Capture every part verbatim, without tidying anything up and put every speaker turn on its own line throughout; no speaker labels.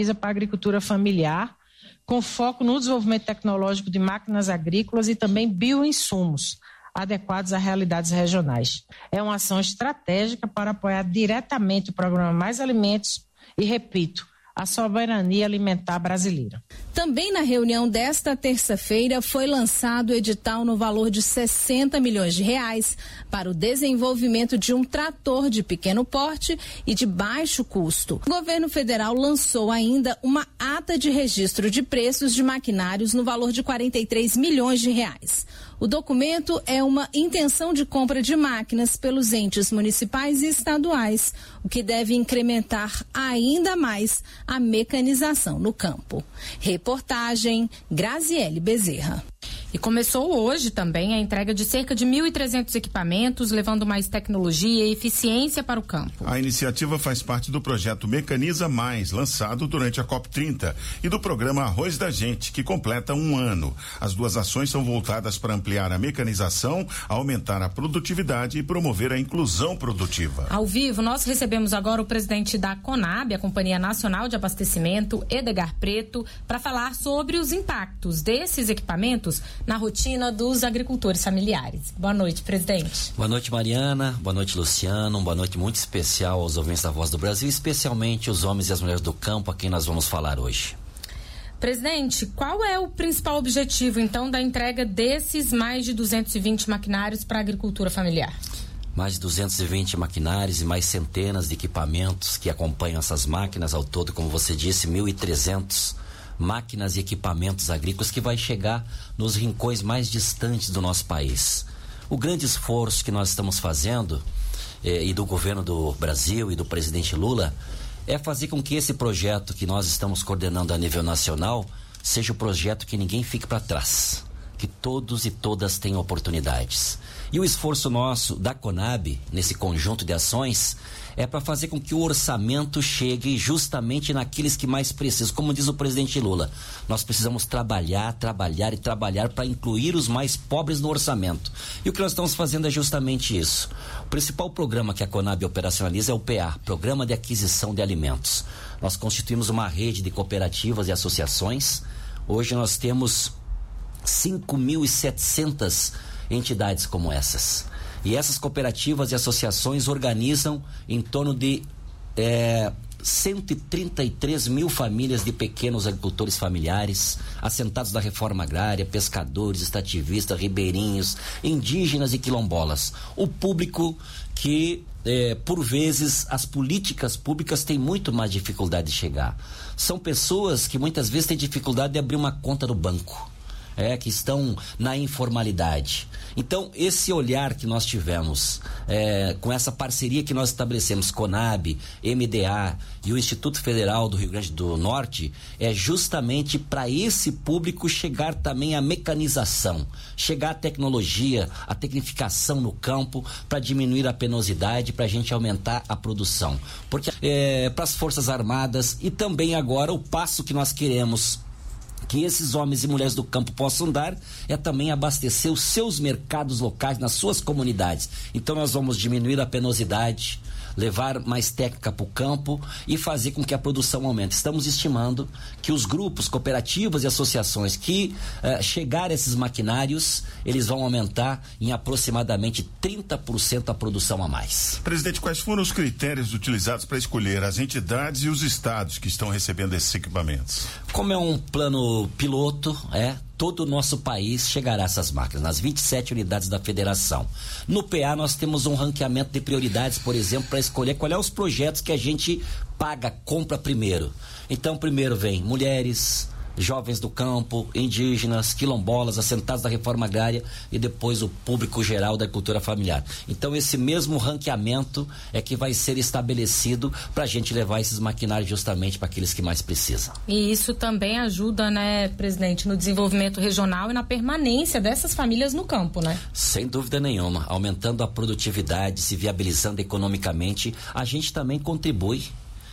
para a agricultura familiar, com foco no desenvolvimento tecnológico de máquinas agrícolas e também bioinsumos adequados a realidades regionais. É uma ação estratégica para apoiar diretamente o programa Mais Alimentos e, repito, a soberania alimentar brasileira.
Também na reunião desta terça-feira foi lançado o edital no valor de sessenta milhões de reais para o desenvolvimento de um trator de pequeno porte e de baixo custo. O governo federal lançou ainda uma ata de registro de preços de maquinários no valor de quarenta e três milhões de reais. O documento é uma intenção de compra de máquinas pelos entes municipais e estaduais, o que deve incrementar ainda mais a mecanização no campo. Reportagem Graziele Bezerra.
E começou hoje também a entrega de cerca de mil e trezentos equipamentos, levando mais tecnologia e eficiência para o campo.
A iniciativa faz parte do projeto Mecaniza Mais, lançado durante a COP trinta, e do programa Arroz da Gente, que completa um ano. As duas ações são voltadas para ampliar a mecanização, aumentar a produtividade e promover a inclusão produtiva.
Ao vivo, nós recebemos agora o presidente da CONAB, a Companhia Nacional de Abastecimento, Edgar Preto, para falar sobre os impactos desses equipamentos na rotina dos agricultores familiares. Boa noite, presidente.
Boa noite, Mariana. Boa noite, Luciano. Uma boa noite muito especial aos ouvintes da Voz do Brasil, especialmente os homens e as mulheres do campo a quem nós vamos falar hoje.
Presidente, qual é o principal objetivo, então, da entrega desses mais de duzentos e vinte maquinários para a agricultura familiar?
Mais de duzentos e vinte maquinários e mais centenas de equipamentos que acompanham essas máquinas, ao todo, como você disse, mil e trezentos máquinas e equipamentos agrícolas que vai chegar nos rincões mais distantes do nosso país. O grande esforço que nós estamos fazendo, eh, e do governo do Brasil e do presidente Lula, é fazer com que esse projeto que nós estamos coordenando a nível nacional seja o projeto que ninguém fique para trás, que todos e todas tenham oportunidades. E o esforço nosso da CONAB, nesse conjunto de ações, é para fazer com que o orçamento chegue justamente naqueles que mais precisam. Como diz o presidente Lula, nós precisamos trabalhar, trabalhar e trabalhar para incluir os mais pobres no orçamento. E o que nós estamos fazendo é justamente isso. O principal programa que a CONAB operacionaliza é o P A, Programa de Aquisição de Alimentos. Nós constituímos uma rede de cooperativas e associações. Hoje nós temos cinco mil e setecentas entidades como essas. E essas cooperativas e associações organizam em torno de é, cento e trinta e três mil famílias de pequenos agricultores familiares, assentados da reforma agrária, pescadores, extrativistas, ribeirinhos, indígenas e quilombolas. O público que, é, por vezes, as políticas públicas têm muito mais dificuldade de chegar. São pessoas que muitas vezes têm dificuldade de abrir uma conta no banco. É, que estão na informalidade. Então, esse olhar que nós tivemos, é, com essa parceria que nós estabelecemos, CONAB, M D A e o Instituto Federal do Rio Grande do Norte, é justamente para esse público chegar também à mecanização, chegar à tecnologia, à tecnificação no campo, para diminuir a penosidade, para a gente aumentar a produção. Porque é, para as Forças Armadas e também agora o passo que nós queremos que esses homens e mulheres do campo possam dar é também abastecer os seus mercados locais nas suas comunidades. Então nós vamos diminuir a penosidade, levar mais técnica para o campo e fazer com que a produção aumente. Estamos estimando que os grupos, cooperativas e associações que uh, chegarem a esses maquinários, eles vão aumentar em aproximadamente trinta por cento a produção a mais.
Presidente, quais foram os critérios utilizados para escolher as entidades e os estados que estão recebendo esses equipamentos?
Como é um plano piloto, é, todo o nosso país chegará a essas máquinas, nas vinte e sete unidades da federação. No P A nós temos um ranqueamento de prioridades, por exemplo, para escolher qual é os projetos que a gente paga, compra primeiro. Então, primeiro vem mulheres, jovens do campo, indígenas, quilombolas, assentados da reforma agrária e depois o público geral da agricultura familiar. Então esse mesmo ranqueamento é que vai ser estabelecido para a gente levar esses maquinários justamente para aqueles que mais precisam.
E isso também ajuda, né, presidente, no desenvolvimento regional e na permanência dessas famílias no campo, né?
Sem dúvida nenhuma, aumentando a produtividade, se viabilizando economicamente, a gente também contribui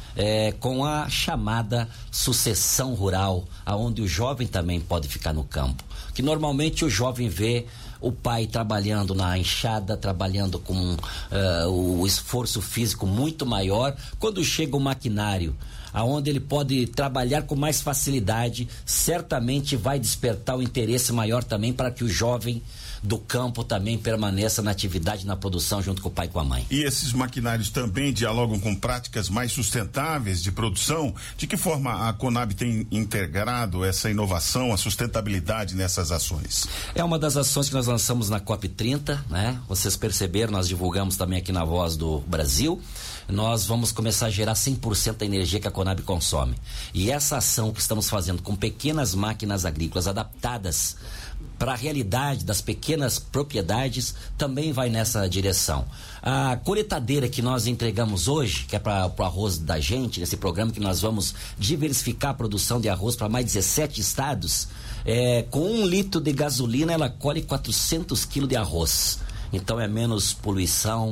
É, com a chamada sucessão rural, aonde o jovem também pode ficar no campo. Que normalmente o jovem vê o pai trabalhando na enxada, trabalhando com uh, o esforço físico muito maior. Quando chega o maquinário aonde ele pode trabalhar com mais facilidade, certamente vai despertar o interesse maior também para que o jovem do campo também permaneça na atividade, na produção, junto com o pai e com a mãe.
E esses maquinários também dialogam com práticas mais sustentáveis de produção? De que forma a Conab tem integrado essa inovação, a sustentabilidade nessas ações?
É uma das ações que nós lançamos na COP trinta, né? Vocês perceberam, nós divulgamos também aqui na Voz do Brasil. Nós vamos começar a gerar cem por cento da energia que a Conab consome. E essa ação que estamos fazendo com pequenas máquinas agrícolas adaptadas para a realidade das pequenas propriedades também vai nessa direção. A coletadeira que nós entregamos hoje, que é para o arroz da gente, nesse programa que nós vamos diversificar a produção de arroz para mais dezessete estados, é, com um litro de gasolina ela colhe quatrocentos quilos de arroz. Então é menos poluição,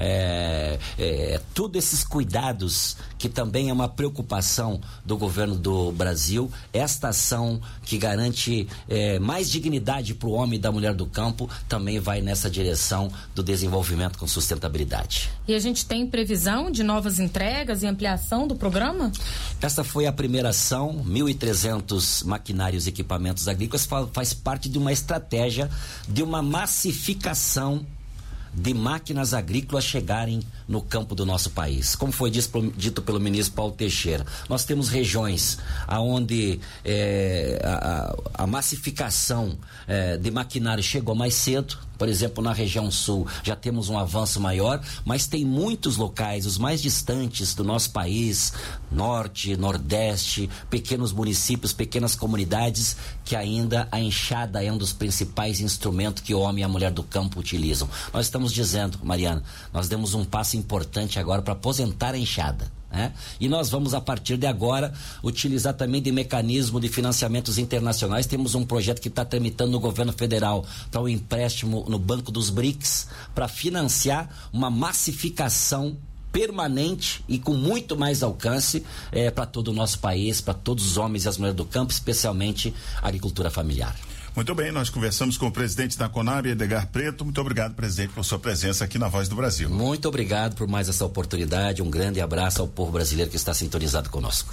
é, é, tudo esses cuidados que também é uma preocupação do governo do Brasil. Esta ação que garante é, mais dignidade para o homem e da mulher do campo também vai nessa direção do desenvolvimento com sustentabilidade.
E a gente tem previsão de novas entregas e ampliação do programa?
Esta foi a primeira ação, mil e trezentos maquinários e equipamentos agrícolas, faz parte de uma estratégia de uma massificação de máquinas agrícolas chegarem no campo do nosso país. Como foi dito pelo ministro Paulo Teixeira, nós temos regiões onde é, a, a massificação é, de maquinário chegou mais cedo. Por exemplo, na região sul já temos um avanço maior, mas tem muitos locais, os mais distantes do nosso país, norte, nordeste, pequenos municípios, pequenas comunidades, que ainda a enxada é um dos principais instrumentos que o homem e a mulher do campo utilizam. Nós estamos dizendo, Mariana, nós demos um passo importante agora para aposentar a enxada. É? E nós vamos, a partir de agora, utilizar também de mecanismo de financiamentos internacionais. Temos um projeto que está tramitando no governo federal para o empréstimo no Banco dos B R I C S, para financiar uma massificação permanente e com muito mais alcance é, para todo o nosso país, para todos os homens e as mulheres do campo, especialmente a agricultura familiar.
Muito bem, nós conversamos com o presidente da Conab, Edgar Preto. Muito obrigado, presidente, por sua presença aqui na Voz do Brasil.
Muito obrigado por mais essa oportunidade. Um grande abraço ao povo brasileiro que está sintonizado conosco.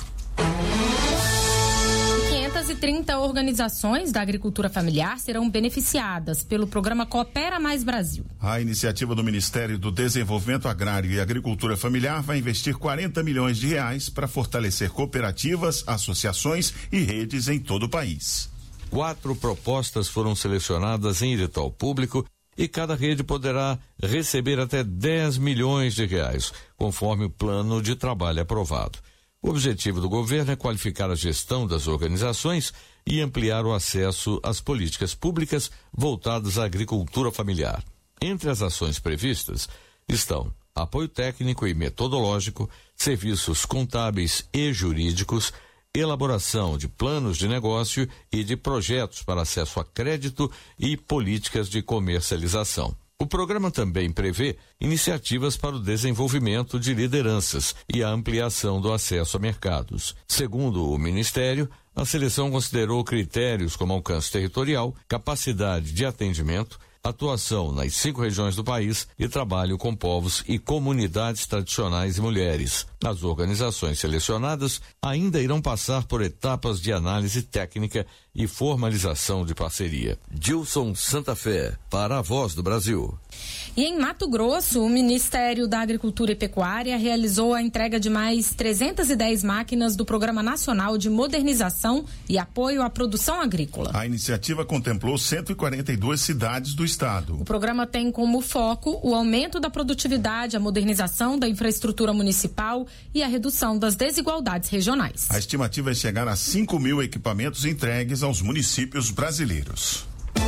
quinhentas e trinta organizações da agricultura familiar serão beneficiadas pelo programa Coopera Mais Brasil.
A iniciativa do Ministério do Desenvolvimento Agrário e Agricultura Familiar vai investir quarenta milhões de reais para fortalecer cooperativas, associações e redes em todo o país.
Quatro propostas foram selecionadas em edital público e cada rede poderá receber até dez milhões de reais, conforme o plano de trabalho aprovado. O objetivo do governo é qualificar a gestão das organizações e ampliar o acesso às políticas públicas voltadas à agricultura familiar. Entre as ações previstas estão apoio técnico e metodológico, serviços contábeis e jurídicos, elaboração de planos de negócio e de projetos para acesso a crédito e políticas de comercialização. O programa também prevê iniciativas para o desenvolvimento de lideranças e a ampliação do acesso a mercados. Segundo o Ministério, a seleção considerou critérios como alcance territorial, capacidade de atendimento, atuação nas cinco regiões do país e trabalho com povos e comunidades tradicionais e mulheres. As organizações selecionadas ainda irão passar por etapas de análise técnica e formalização de parceria. Gilson Santa Fé, para a Voz do Brasil.
E em Mato Grosso, o Ministério da Agricultura e Pecuária realizou a entrega de mais trezentas e dez máquinas do Programa Nacional de Modernização e Apoio à Produção Agrícola.
A iniciativa contemplou cento e quarenta e duas cidades do estado.
O programa tem como foco o aumento da produtividade, a modernização da infraestrutura municipal e a redução das desigualdades regionais.
A estimativa é chegar a cinco mil equipamentos entregues aos municípios brasileiros.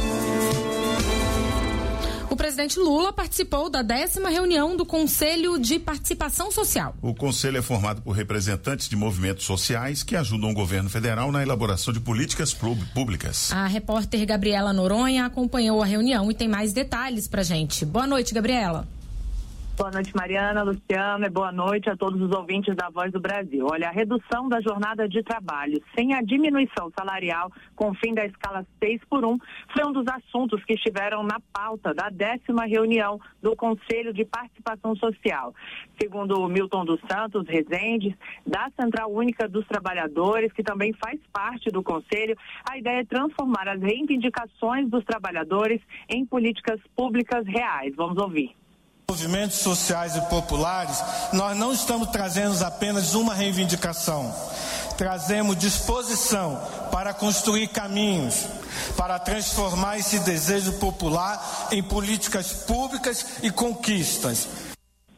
O presidente Lula participou da décima reunião do Conselho de Participação Social.
O conselho é formado por representantes de movimentos sociais que ajudam o governo federal na elaboração de políticas públicas.
A repórter Gabriela Noronha acompanhou a reunião e tem mais detalhes pra gente. Boa noite, Gabriela.
Boa noite, Mariana, Luciano, e boa noite a todos os ouvintes da Voz do Brasil. Olha, a redução da jornada de trabalho sem a diminuição salarial com o fim da escala seis por um foi um dos assuntos que estiveram na pauta da décima reunião do Conselho de Participação Social. Segundo o Milton dos Santos Rezende, da Central Única dos Trabalhadores, que também faz parte do Conselho, a ideia é transformar as reivindicações dos trabalhadores em políticas públicas reais. Vamos ouvir.
Movimentos sociais e populares, nós não estamos trazendo apenas uma reivindicação, trazemos disposição para construir caminhos, para transformar esse desejo popular em políticas públicas e conquistas.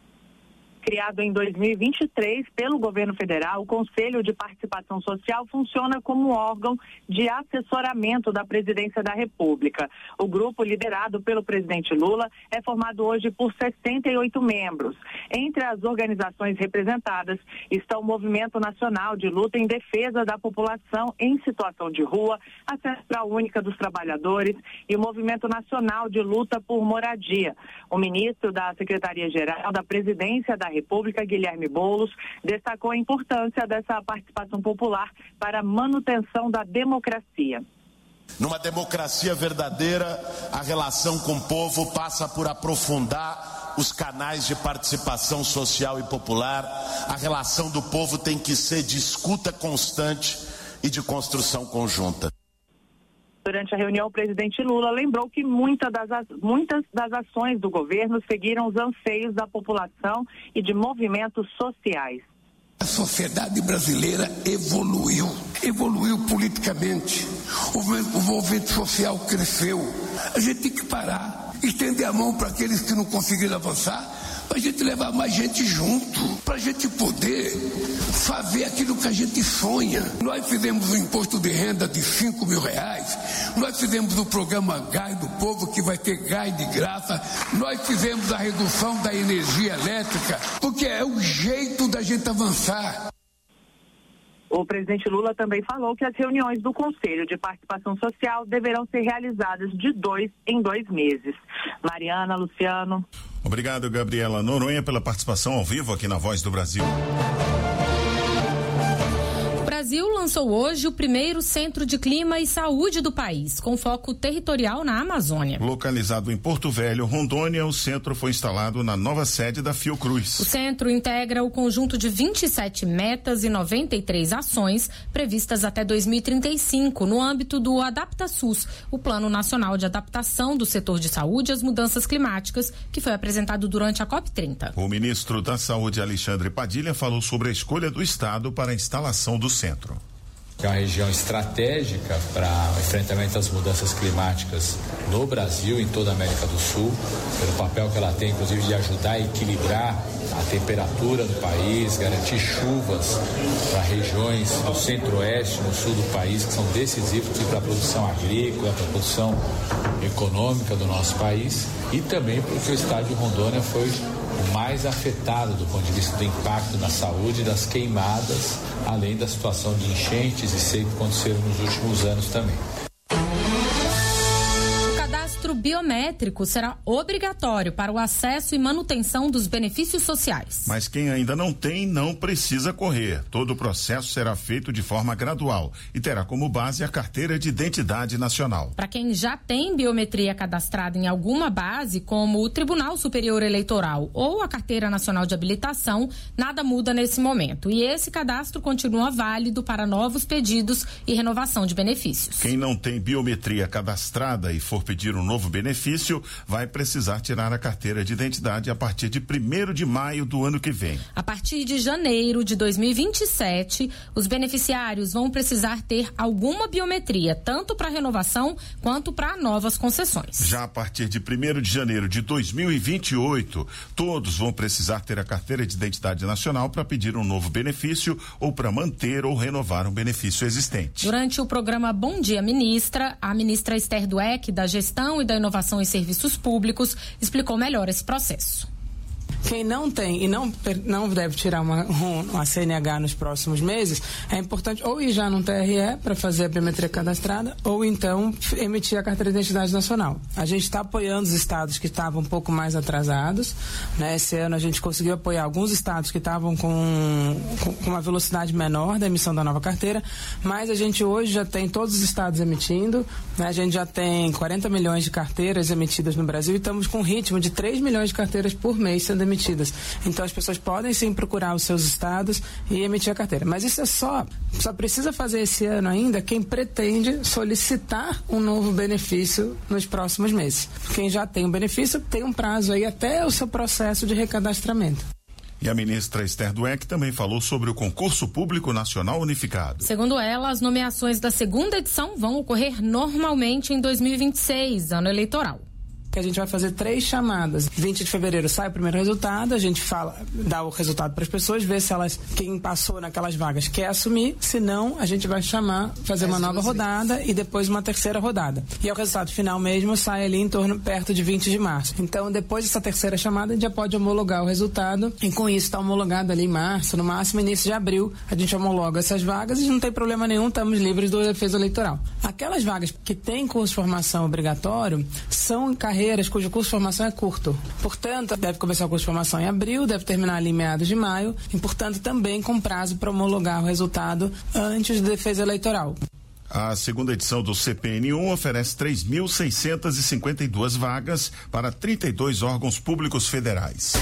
Criado em dois mil e vinte e três pelo governo federal, o Conselho de Participação Social funciona como órgão de assessoramento da Presidência da República. O grupo, liderado pelo presidente Lula, é formado hoje por sessenta e oito membros. Entre as organizações representadas estão o Movimento Nacional de Luta em Defesa da População em Situação de Rua, a Central Única dos Trabalhadores e o Movimento Nacional de Luta por Moradia. O ministro da Secretaria-Geral da Presidência da República, Guilherme Boulos, destacou a importância dessa participação popular para a manutenção da democracia.
Numa democracia verdadeira, a relação com o povo passa por aprofundar os canais de participação social e popular. A relação do povo tem que ser de escuta constante e de construção conjunta.
Durante a reunião, o presidente Lula lembrou que muita das, muitas das ações do governo seguiram os anseios da população e de movimentos sociais.
A sociedade brasileira evoluiu, evoluiu politicamente, o movimento social cresceu. A gente tem que parar, estender a mão para aqueles que não conseguiram avançar, para a gente levar mais gente junto, para a gente poder fazer aquilo que a gente sonha. Nós fizemos o imposto de renda de cinco mil reais, nós fizemos o programa Gás do Povo, que vai ter gás de graça, nós fizemos a redução da energia elétrica, porque é o jeito da gente avançar.
O presidente Lula também falou que as reuniões do Conselho de Participação Social deverão ser realizadas de dois em dois meses. Mariana, Luciano.
Obrigado, Gabriela Noronha, pela participação ao vivo aqui na Voz do Brasil.
O Brasil lançou hoje o primeiro Centro de Clima e Saúde do país, com foco territorial na Amazônia.
Localizado em Porto Velho, Rondônia, o centro foi instalado na nova sede da Fiocruz.
O centro integra o conjunto de vinte e sete metas e noventa e três ações previstas até dois mil e trinta e cinco no âmbito do AdaptaSUS, o Plano Nacional de Adaptação do Setor de Saúde às Mudanças Climáticas, que foi apresentado durante a COP trinta.
O ministro da Saúde, Alexandre Padilha, falou sobre a escolha do Estado para a instalação do centro.
Que é uma região estratégica para o enfrentamento das mudanças climáticas no Brasil e em toda a América do Sul, pelo papel que ela tem, inclusive, de ajudar a equilibrar a temperatura do país, garantir chuvas para regiões do centro-oeste, no sul do país, que são decisivos para a produção agrícola, para a produção econômica do nosso país, e também porque o estado de Rondônia foi o mais afetado do ponto de vista do impacto na saúde, das queimadas, além da situação de enchentes e seca que aconteceram nos últimos anos também.
O cadastro biométrico será obrigatório para o acesso e manutenção dos benefícios sociais.
Mas quem ainda não tem, não precisa correr. Todo o processo será feito de forma gradual e terá como base a carteira de identidade nacional.
Para quem já tem biometria cadastrada em alguma base, como o Tribunal Superior Eleitoral ou a Carteira Nacional de Habilitação, nada muda nesse momento. E esse cadastro continua válido para novos pedidos e renovação de benefícios.
Quem não tem biometria cadastrada e for pedir um novo benefício, vai precisar tirar a carteira de identidade a partir de primeiro de maio do ano que vem.
A partir de janeiro de dois mil e vinte e sete, os beneficiários vão precisar ter alguma biometria, tanto para renovação quanto para novas concessões.
Já a partir de primeiro de janeiro de dois mil e vinte e oito, todos vão precisar ter a carteira de identidade nacional para pedir um novo benefício ou para manter ou renovar um benefício existente.
Durante o programa Bom Dia Ministra, a ministra Esther Dweck, da Gestão e da Inovação em Serviços Públicos, explicou melhor esse processo.
Quem não tem e não, não deve tirar uma, uma C N H nos próximos meses, é importante ou ir já num T R E para fazer a biometria cadastrada ou então emitir a carteira de identidade nacional. A gente está apoiando os estados que estavam um pouco mais atrasados, né? Esse ano a gente conseguiu apoiar alguns estados que estavam com, com uma velocidade menor da emissão da nova carteira, mas a gente hoje já tem todos os estados emitindo, né? A gente já tem quarenta milhões de carteiras emitidas no Brasil e estamos com um ritmo de três milhões de carteiras por mês sendo emitidas. Então as pessoas podem sim procurar os seus estados e emitir a carteira. Mas isso é só, só precisa fazer esse ano ainda quem pretende solicitar um novo benefício nos próximos meses. Quem já tem um benefício tem um prazo aí até o seu processo de recadastramento.
E a ministra Esther Dweck também falou sobre o concurso público nacional unificado.
Segundo ela, as nomeações da segunda edição vão ocorrer normalmente em dois mil e vinte e seis, ano eleitoral.
Que a gente vai fazer três chamadas. vinte de fevereiro sai o primeiro resultado, a gente fala, dá o resultado para as pessoas, vê se elas, quem passou naquelas vagas quer assumir, se não, a gente vai chamar, fazer uma nova rodada e depois uma terceira rodada. E o resultado final mesmo sai ali em torno, perto de vinte de março. Então, depois dessa terceira chamada, a gente já pode homologar o resultado e com isso está homologado ali em março, no máximo início de abril, a gente homologa essas vagas e não tem problema nenhum, estamos livres do defesa eleitoral. Aquelas vagas que têm curso de formação obrigatório são carreiras cujo curso de formação é curto. Portanto, deve começar o curso de formação em abril, deve terminar ali em meados de maio, e, portanto, também com prazo para homologar o resultado antes da defesa eleitoral.
A segunda edição do C P N um oferece três mil seiscentas e cinquenta e duas vagas para trinta e dois órgãos públicos federais.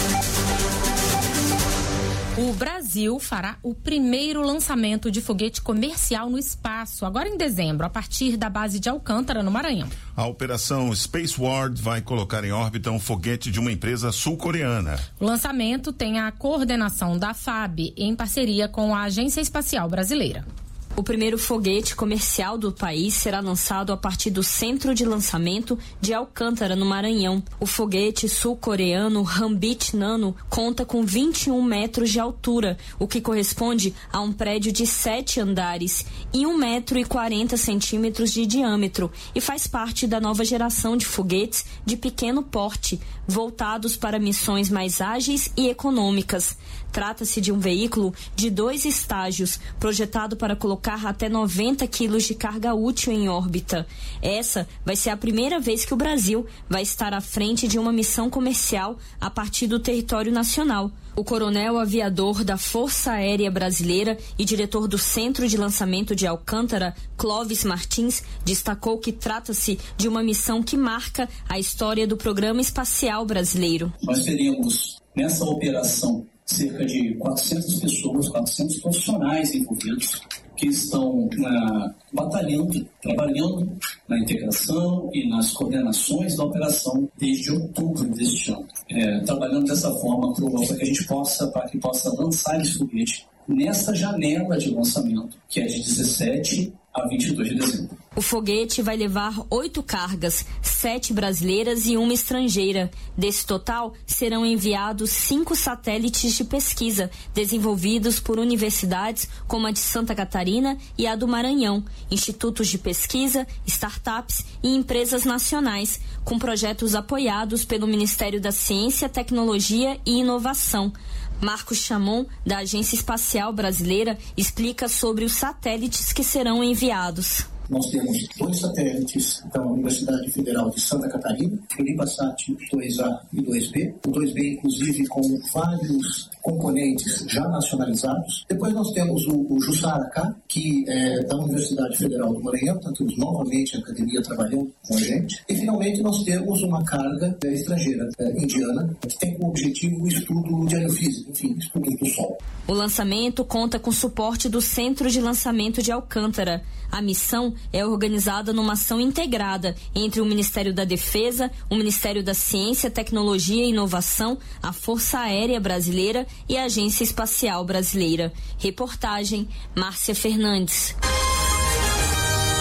O Brasil fará o primeiro lançamento de foguete comercial no espaço, agora em dezembro, a partir da base de Alcântara, no Maranhão.
A operação Space World vai colocar em órbita um foguete de uma empresa sul-coreana.
O lançamento tem a coordenação da F A B em parceria com a Agência Espacial Brasileira.
O primeiro foguete comercial do país será lançado a partir do Centro de Lançamento de Alcântara, no Maranhão. O foguete sul-coreano Hambit Nano conta com vinte e um metros de altura, o que corresponde a um prédio de sete andares, e um metro e quarenta centímetros de diâmetro, e faz parte da nova geração de foguetes de pequeno porte, voltados para missões mais ágeis e econômicas. Trata-se de um veículo de dois estágios, projetado para colocar até noventa quilos de carga útil em órbita. Essa vai ser a primeira vez que o Brasil vai estar à frente de uma missão comercial a partir do território nacional. O coronel aviador da Força Aérea Brasileira e diretor do Centro de Lançamento de Alcântara, Clóvis Martins, destacou que trata-se de uma missão que marca a história do programa espacial brasileiro.
Nós teremos nessa operação cerca de quatrocentas pessoas, quatrocentos profissionais envolvidos que estão na, batalhando, trabalhando na integração e nas coordenações da operação desde outubro deste ano. É, trabalhando dessa forma para que a gente possa, para que possa lançar esse foguete nessa janela de lançamento, que é de dezessete a vinte e dois de dezembro.
O foguete vai levar oito cargas, sete brasileiras e uma estrangeira. Desse total, serão enviados cinco satélites de pesquisa, desenvolvidos por universidades como a de Santa Catarina e a do Maranhão, institutos de pesquisa, startups e empresas nacionais, com projetos apoiados pelo Ministério da Ciência, Tecnologia e Inovação. Marcos Chamon, da Agência Espacial Brasileira, explica sobre os satélites que serão enviados.
Nós temos dois satélites da Universidade Federal de Santa Catarina, o Libasat dois A e dois B. O dois B, inclusive, com vários componentes já nacionalizados. Depois nós temos o, o Jussara-K, que é da Universidade Federal do Maranhão, então temos novamente a academia trabalhando com a gente. E, finalmente, nós temos uma carga é, estrangeira, é, indiana, que tem como objetivo o estudo de aerofísica, enfim, estudos do Sol.
O lançamento conta com suporte do Centro de Lançamento de Alcântara. A missão é organizada numa ação integrada entre o Ministério da Defesa, o Ministério da Ciência, Tecnologia e Inovação, a Força Aérea Brasileira e a Agência Espacial Brasileira. Reportagem, Márcia Fernandes.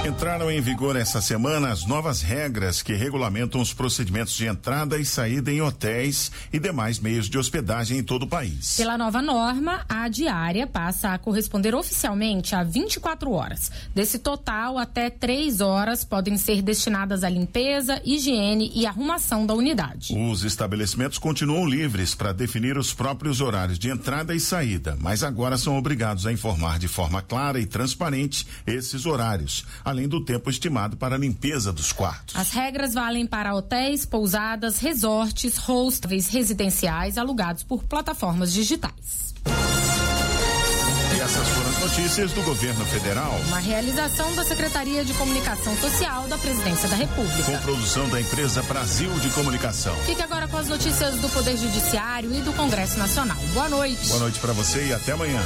Entraram em vigor essa semana as novas regras que regulamentam os procedimentos de entrada e saída em hotéis e demais meios de hospedagem em todo o país.
Pela nova norma, a diária passa a corresponder oficialmente a vinte e quatro horas. Desse total, até três horas podem ser destinadas à limpeza, higiene e arrumação da unidade.
Os estabelecimentos continuam livres para definir os próprios horários de entrada e saída, mas agora são obrigados a informar de forma clara e transparente esses horários, além do tempo estimado para a limpeza dos quartos.
As regras valem para hotéis, pousadas, resorts, hostels residenciais alugados por plataformas digitais.
E essas foram as notícias do governo federal.
Uma realização da Secretaria de Comunicação Social da Presidência da República.
Com produção da empresa Brasil de Comunicação.
Fique agora com as notícias do Poder Judiciário e do Congresso Nacional. Boa noite.
Boa noite para você e até amanhã.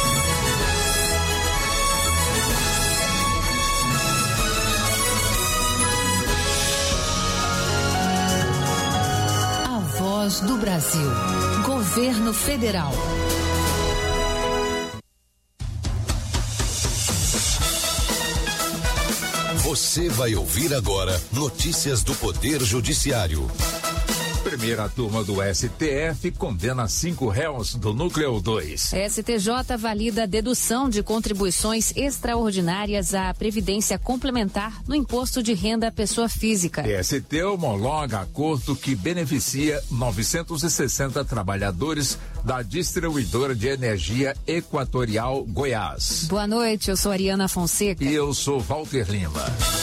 Voz do Brasil. Governo Federal.
Você vai ouvir agora notícias do Poder Judiciário.
Primeira turma do S T F condena cinco réus do Núcleo dois.
S T J valida a dedução de contribuições extraordinárias à Previdência Complementar no Imposto de Renda à Pessoa Física.
T S T homologa acordo que beneficia novecentos e sessenta trabalhadores da distribuidora de energia Equatorial Goiás.
Boa noite, eu sou Ariana Fonseca.
E eu sou Walter Lima.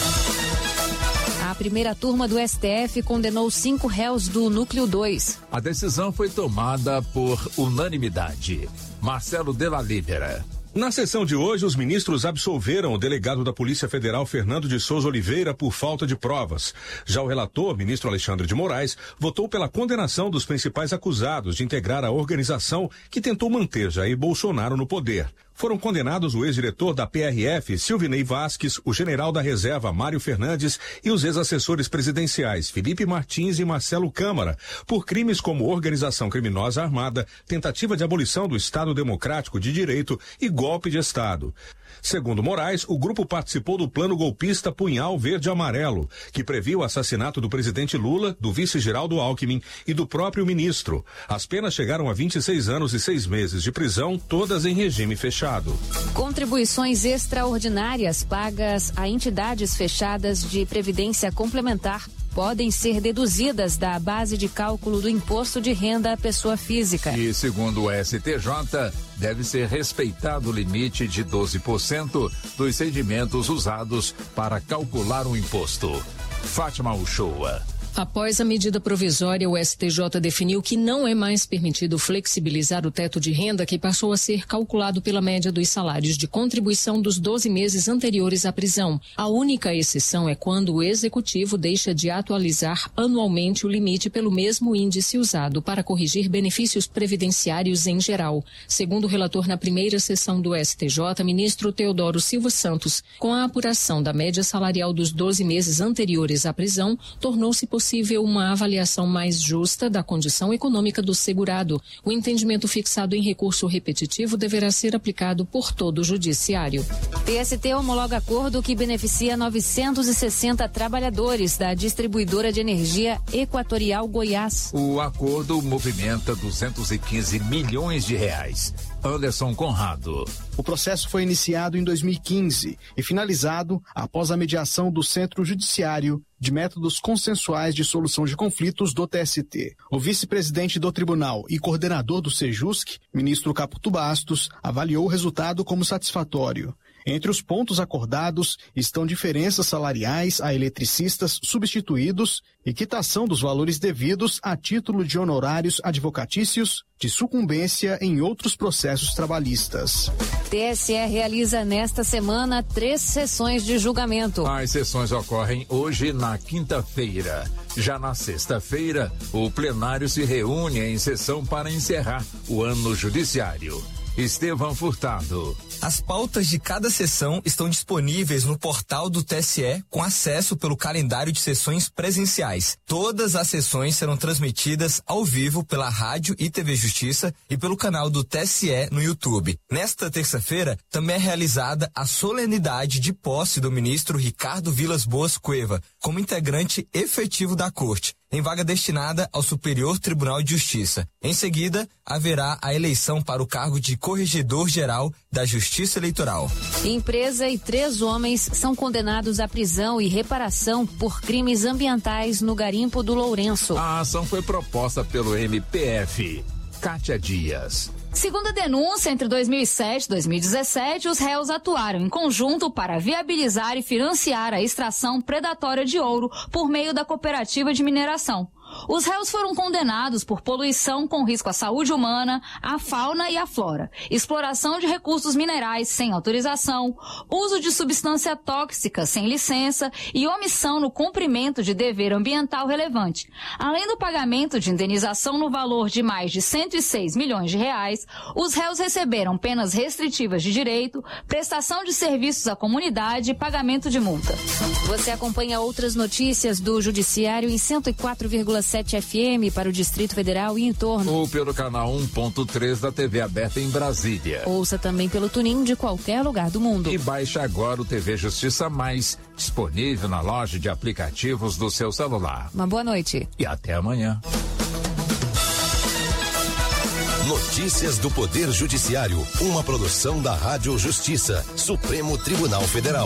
A primeira turma do S T F condenou cinco réus do Núcleo dois.
A decisão foi tomada por unanimidade. Marcelo Della Libera.
Na sessão de hoje, os ministros absolveram o delegado da Polícia Federal, Fernando de Souza Oliveira, por falta de provas. Já o relator, ministro Alexandre de Moraes, votou pela condenação dos principais acusados de integrar a organização que tentou manter Jair Bolsonaro no poder. Foram condenados o ex-diretor da P R F, Silvinei Vasques, o general da reserva, Mário Fernandes, e os ex-assessores presidenciais, Felipe Martins e Marcelo Câmara, por crimes como organização criminosa armada, tentativa de abolição do Estado Democrático de Direito e golpe de Estado. Segundo Moraes, o grupo participou do plano golpista Punhal Verde e Amarelo, que previu o assassinato do presidente Lula, do vice Geraldo Alckmin e do próprio ministro. As penas chegaram a vinte e seis anos e seis meses de prisão, todas em regime fechado.
Contribuições extraordinárias pagas a entidades fechadas de previdência complementar podem ser deduzidas da base de cálculo do imposto de renda à pessoa física.
E, segundo o S T J, deve ser respeitado o limite de doze por cento dos rendimentos usados para calcular o imposto. Fátima Uchoa.
Após a medida provisória, o S T J definiu que não é mais permitido flexibilizar o teto de renda que passou a ser calculado pela média dos salários de contribuição dos doze meses anteriores à prisão. A única exceção é quando o executivo deixa de atualizar anualmente o limite pelo mesmo índice usado para corrigir benefícios previdenciários em geral. Segundo o relator na primeira sessão do S T J, ministro Teodoro Silva Santos, com a apuração da média salarial dos doze meses anteriores à prisão, tornou-se possível possível uma avaliação mais justa da condição econômica do segurado. O entendimento fixado em recurso repetitivo deverá ser aplicado por todo o judiciário.
T S T homologa acordo que beneficia novecentos e sessenta trabalhadores da distribuidora de energia Equatorial Goiás.
O acordo movimenta duzentos e quinze milhões de reais. Anderson Conrado.
O processo foi iniciado em dois mil e quinze e finalizado após a mediação do Centro Judiciário de Métodos Consensuais de Solução de Conflitos do T S T. O vice-presidente do tribunal e coordenador do Sejusc, ministro Caputo Bastos, avaliou o resultado como satisfatório. Entre os pontos acordados estão diferenças salariais a eletricistas substituídos e quitação dos valores devidos a título de honorários advocatícios de sucumbência em outros processos trabalhistas.
T S E realiza nesta semana três sessões de julgamento.
As sessões ocorrem hoje na quinta-feira. Já na sexta-feira, o plenário se reúne em sessão para encerrar o ano judiciário. Estevão Furtado.
As pautas de cada sessão estão disponíveis no portal do T S E com acesso pelo calendário de sessões presenciais. Todas as sessões serão transmitidas ao vivo pela rádio e T V Justiça e pelo canal do T S E no YouTube. Nesta terça-feira, também é realizada a solenidade de posse do ministro Ricardo Vilas Boas Cueva como integrante efetivo da Corte, em vaga destinada ao Superior Tribunal de Justiça. Em seguida, haverá a eleição para o cargo de Corregedor-Geral da Justiça Eleitoral.
Empresa e três homens são condenados à prisão e reparação por crimes ambientais no garimpo do Lourenço.
A ação foi proposta pelo M P F. Kátia Dias.
Segundo a denúncia, entre dois mil e sete e dois mil e dezessete, os réus atuaram em conjunto para viabilizar e financiar a extração predatória de ouro por meio da cooperativa de mineração. Os réus foram condenados por poluição com risco à saúde humana, à fauna e à flora, exploração de recursos minerais sem autorização, uso de substância tóxica sem licença e omissão no cumprimento de dever ambiental relevante. Além do pagamento de indenização no valor de mais de cento e seis milhões de reais, os réus receberam penas restritivas de direito, prestação de serviços à comunidade e pagamento de multa.
Você acompanha outras notícias do Judiciário em cento e quatro vírgula sete F M para o Distrito Federal e em torno.
Ou pelo canal um ponto três da T V aberta em Brasília.
Ouça também pelo Tunin de qualquer lugar do mundo.
E baixe agora o T V Justiça Mais, disponível na loja de aplicativos do seu celular.
Uma boa noite.
E até amanhã.
Notícias do Poder Judiciário, uma produção da Rádio Justiça, Supremo Tribunal Federal.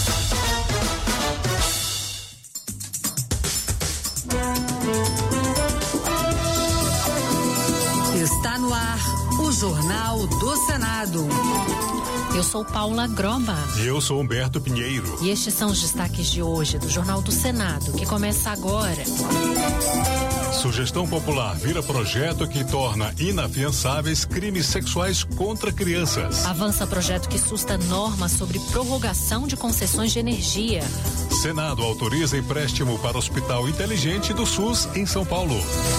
Está no ar o Jornal do Senado.
Eu sou Paula Groba.
E eu sou Humberto Pinheiro.
E estes são os destaques de hoje do Jornal do Senado, que começa agora.
Sugestão popular vira projeto que torna inafiançáveis crimes sexuais contra crianças.
Avança projeto que susta normas sobre prorrogação de concessões de energia.
Senado autoriza empréstimo para Hospital Inteligente do SUS em São Paulo.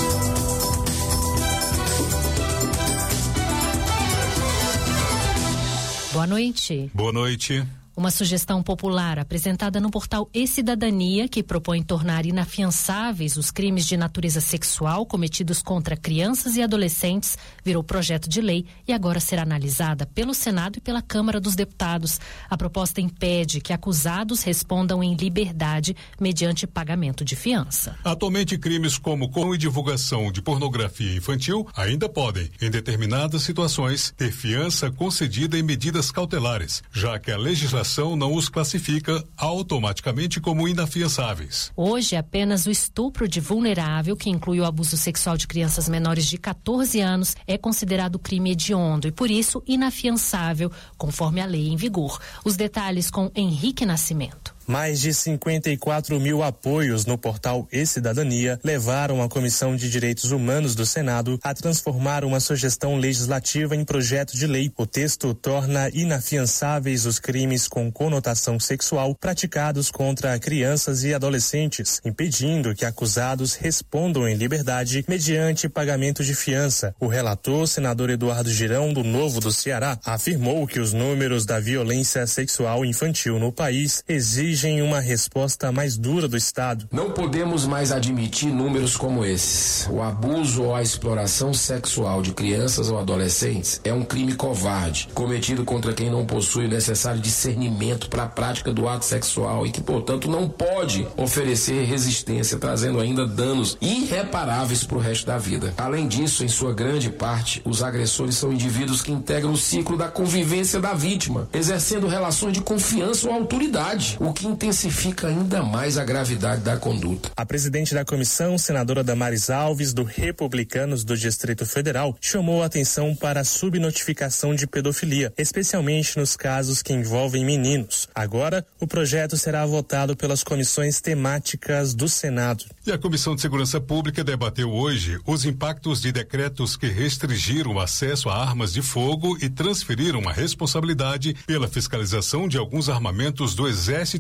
Boa noite.
Boa noite.
Uma sugestão popular apresentada no portal E-Cidadania, que propõe tornar inafiançáveis os crimes de natureza sexual cometidos contra crianças e adolescentes, virou projeto de lei e agora será analisada pelo Senado e pela Câmara dos Deputados. A proposta impede que acusados respondam em liberdade mediante pagamento de fiança.
Atualmente, crimes como com e divulgação de pornografia infantil ainda podem, em determinadas situações, ter fiança concedida em medidas cautelares, já que a legislação não os classifica automaticamente como inafiançáveis.
Hoje, apenas o estupro de vulnerável, que inclui o abuso sexual de crianças menores de catorze anos, é considerado crime hediondo e, por isso, inafiançável, conforme a lei em vigor. Os detalhes com Henrique Nascimento.
Mais de cinquenta e quatro mil apoios no portal E-Cidadania levaram a Comissão de Direitos Humanos do Senado a transformar uma sugestão legislativa em projeto de lei. O texto torna inafiançáveis os crimes com conotação sexual praticados contra crianças e adolescentes, impedindo que acusados respondam em liberdade mediante pagamento de fiança. O relator, senador Eduardo Girão, do Novo do Ceará, afirmou que os números da violência sexual infantil no país exigem uma resposta mais dura do Estado.
Não podemos mais admitir números como esses. O abuso ou a exploração sexual de crianças ou adolescentes é um crime covarde, cometido contra quem não possui o necessário discernimento para a prática do ato sexual e que, portanto, não pode oferecer resistência, trazendo ainda danos irreparáveis para o resto da vida. Além disso, em sua grande parte, os agressores são indivíduos que integram o ciclo da convivência da vítima, exercendo relações de confiança ou autoridade, o que intensifica ainda mais a gravidade da conduta.
A presidente da comissão, senadora Damares Alves, do Republicanos do Distrito Federal, chamou a atenção para a subnotificação de pedofilia, especialmente nos casos que envolvem meninos. Agora, o projeto será votado pelas comissões temáticas do Senado.
E a Comissão de Segurança Pública debateu hoje os impactos de decretos que restringiram o acesso a armas de fogo e transferiram a responsabilidade pela fiscalização de alguns armamentos do Exército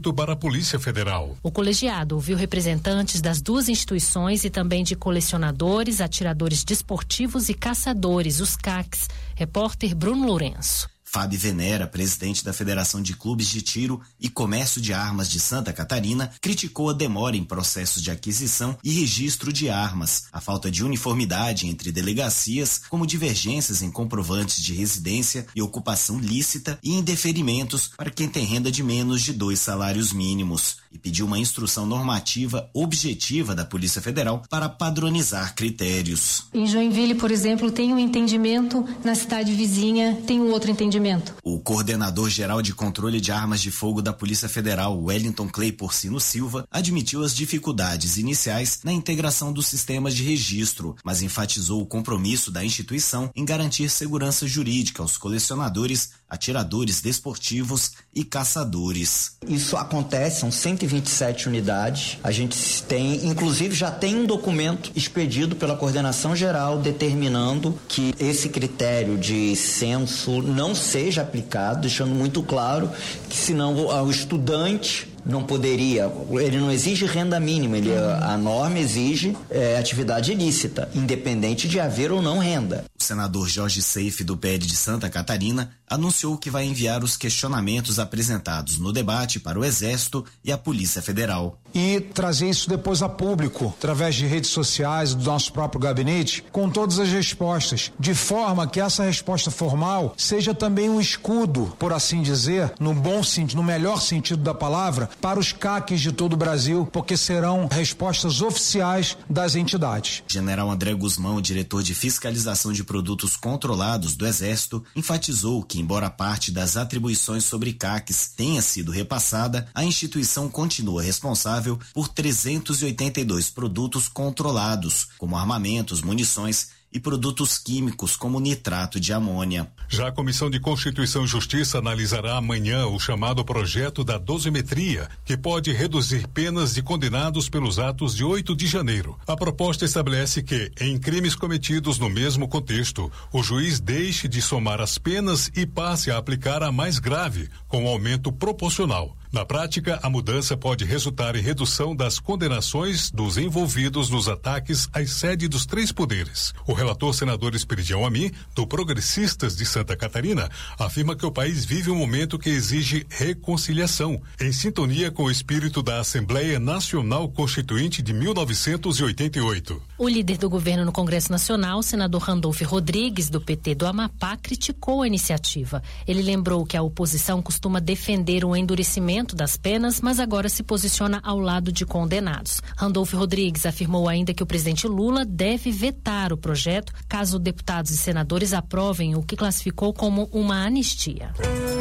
feito para a Polícia Federal.
O colegiado ouviu representantes das duas instituições e também de colecionadores, atiradores desportivos e caçadores, os C A Cs. Repórter Bruno Lourenço.
Fábio Venera, presidente da Federação de Clubes de Tiro e Comércio de Armas de Santa Catarina, criticou a demora em processos de aquisição e registro de armas, a falta de uniformidade entre delegacias, como divergências em comprovantes de residência e ocupação lícita e indeferimentos para quem tem renda de menos de dois salários mínimos, e pediu uma instrução normativa objetiva da Polícia Federal para padronizar critérios.
Em Joinville, por exemplo, tem um entendimento, na cidade vizinha tem um outro entendimento.
O coordenador-geral de controle de armas de fogo da Polícia Federal, Wellington Clay Porcino Silva, admitiu as dificuldades iniciais na integração dos sistemas de registro, mas enfatizou o compromisso da instituição em garantir segurança jurídica aos colecionadores, atiradores desportivos e caçadores.
Isso acontece, são cento e vinte e sete unidades. A gente tem, inclusive, já tem um documento expedido pela Coordenação Geral determinando que esse critério de censo não seja aplicado, deixando muito claro que senão o estudante não poderia, ele não exige renda mínima, ele, a norma exige é, atividade ilícita, independente de haver ou não renda.
O senador Jorge Seife, do P L de Santa Catarina, anunciou que vai enviar os questionamentos apresentados no debate para o Exército e a Polícia Federal.
E trazer isso depois a público, através de redes sociais, do nosso próprio gabinete, com todas as respostas, de forma que essa resposta formal seja também um escudo, por assim dizer, no bom sentido, no melhor sentido da palavra, para os C A Cs de todo o Brasil, porque serão respostas oficiais das entidades.
General André Guzmão, diretor de fiscalização de produtos controlados do Exército, enfatizou que, embora parte das atribuições sobre C A Cs tenha sido repassada, a instituição continua responsável por trezentos e oitenta e dois produtos controlados, como armamentos, munições e produtos químicos como nitrato de amônia.
Já a Comissão de Constituição e Justiça analisará amanhã o chamado projeto da dosimetria, que pode reduzir penas de condenados pelos atos de oito de janeiro. A proposta estabelece que, em crimes cometidos no mesmo contexto, o juiz deixe de somar as penas e passe a aplicar a mais grave, com aumento proporcional. Na prática, a mudança pode resultar em redução das condenações dos envolvidos nos ataques às sedes dos três poderes. O relator senador Esperidião Ami, do Progressistas de Santa Catarina, afirma que o país vive um momento que exige reconciliação, em sintonia com o espírito da Assembleia Nacional Constituinte de mil novecentos e oitenta e oito.
O líder do governo no Congresso Nacional, senador Randolfo Rodrigues, do P T do Amapá, criticou a iniciativa. Ele lembrou que a oposição costuma defender o endurecimento das penas, mas agora se posiciona ao lado de condenados. Randolfo Rodrigues afirmou ainda que o presidente Lula deve vetar o projeto caso deputados e senadores aprovem o que classificou como uma anistia.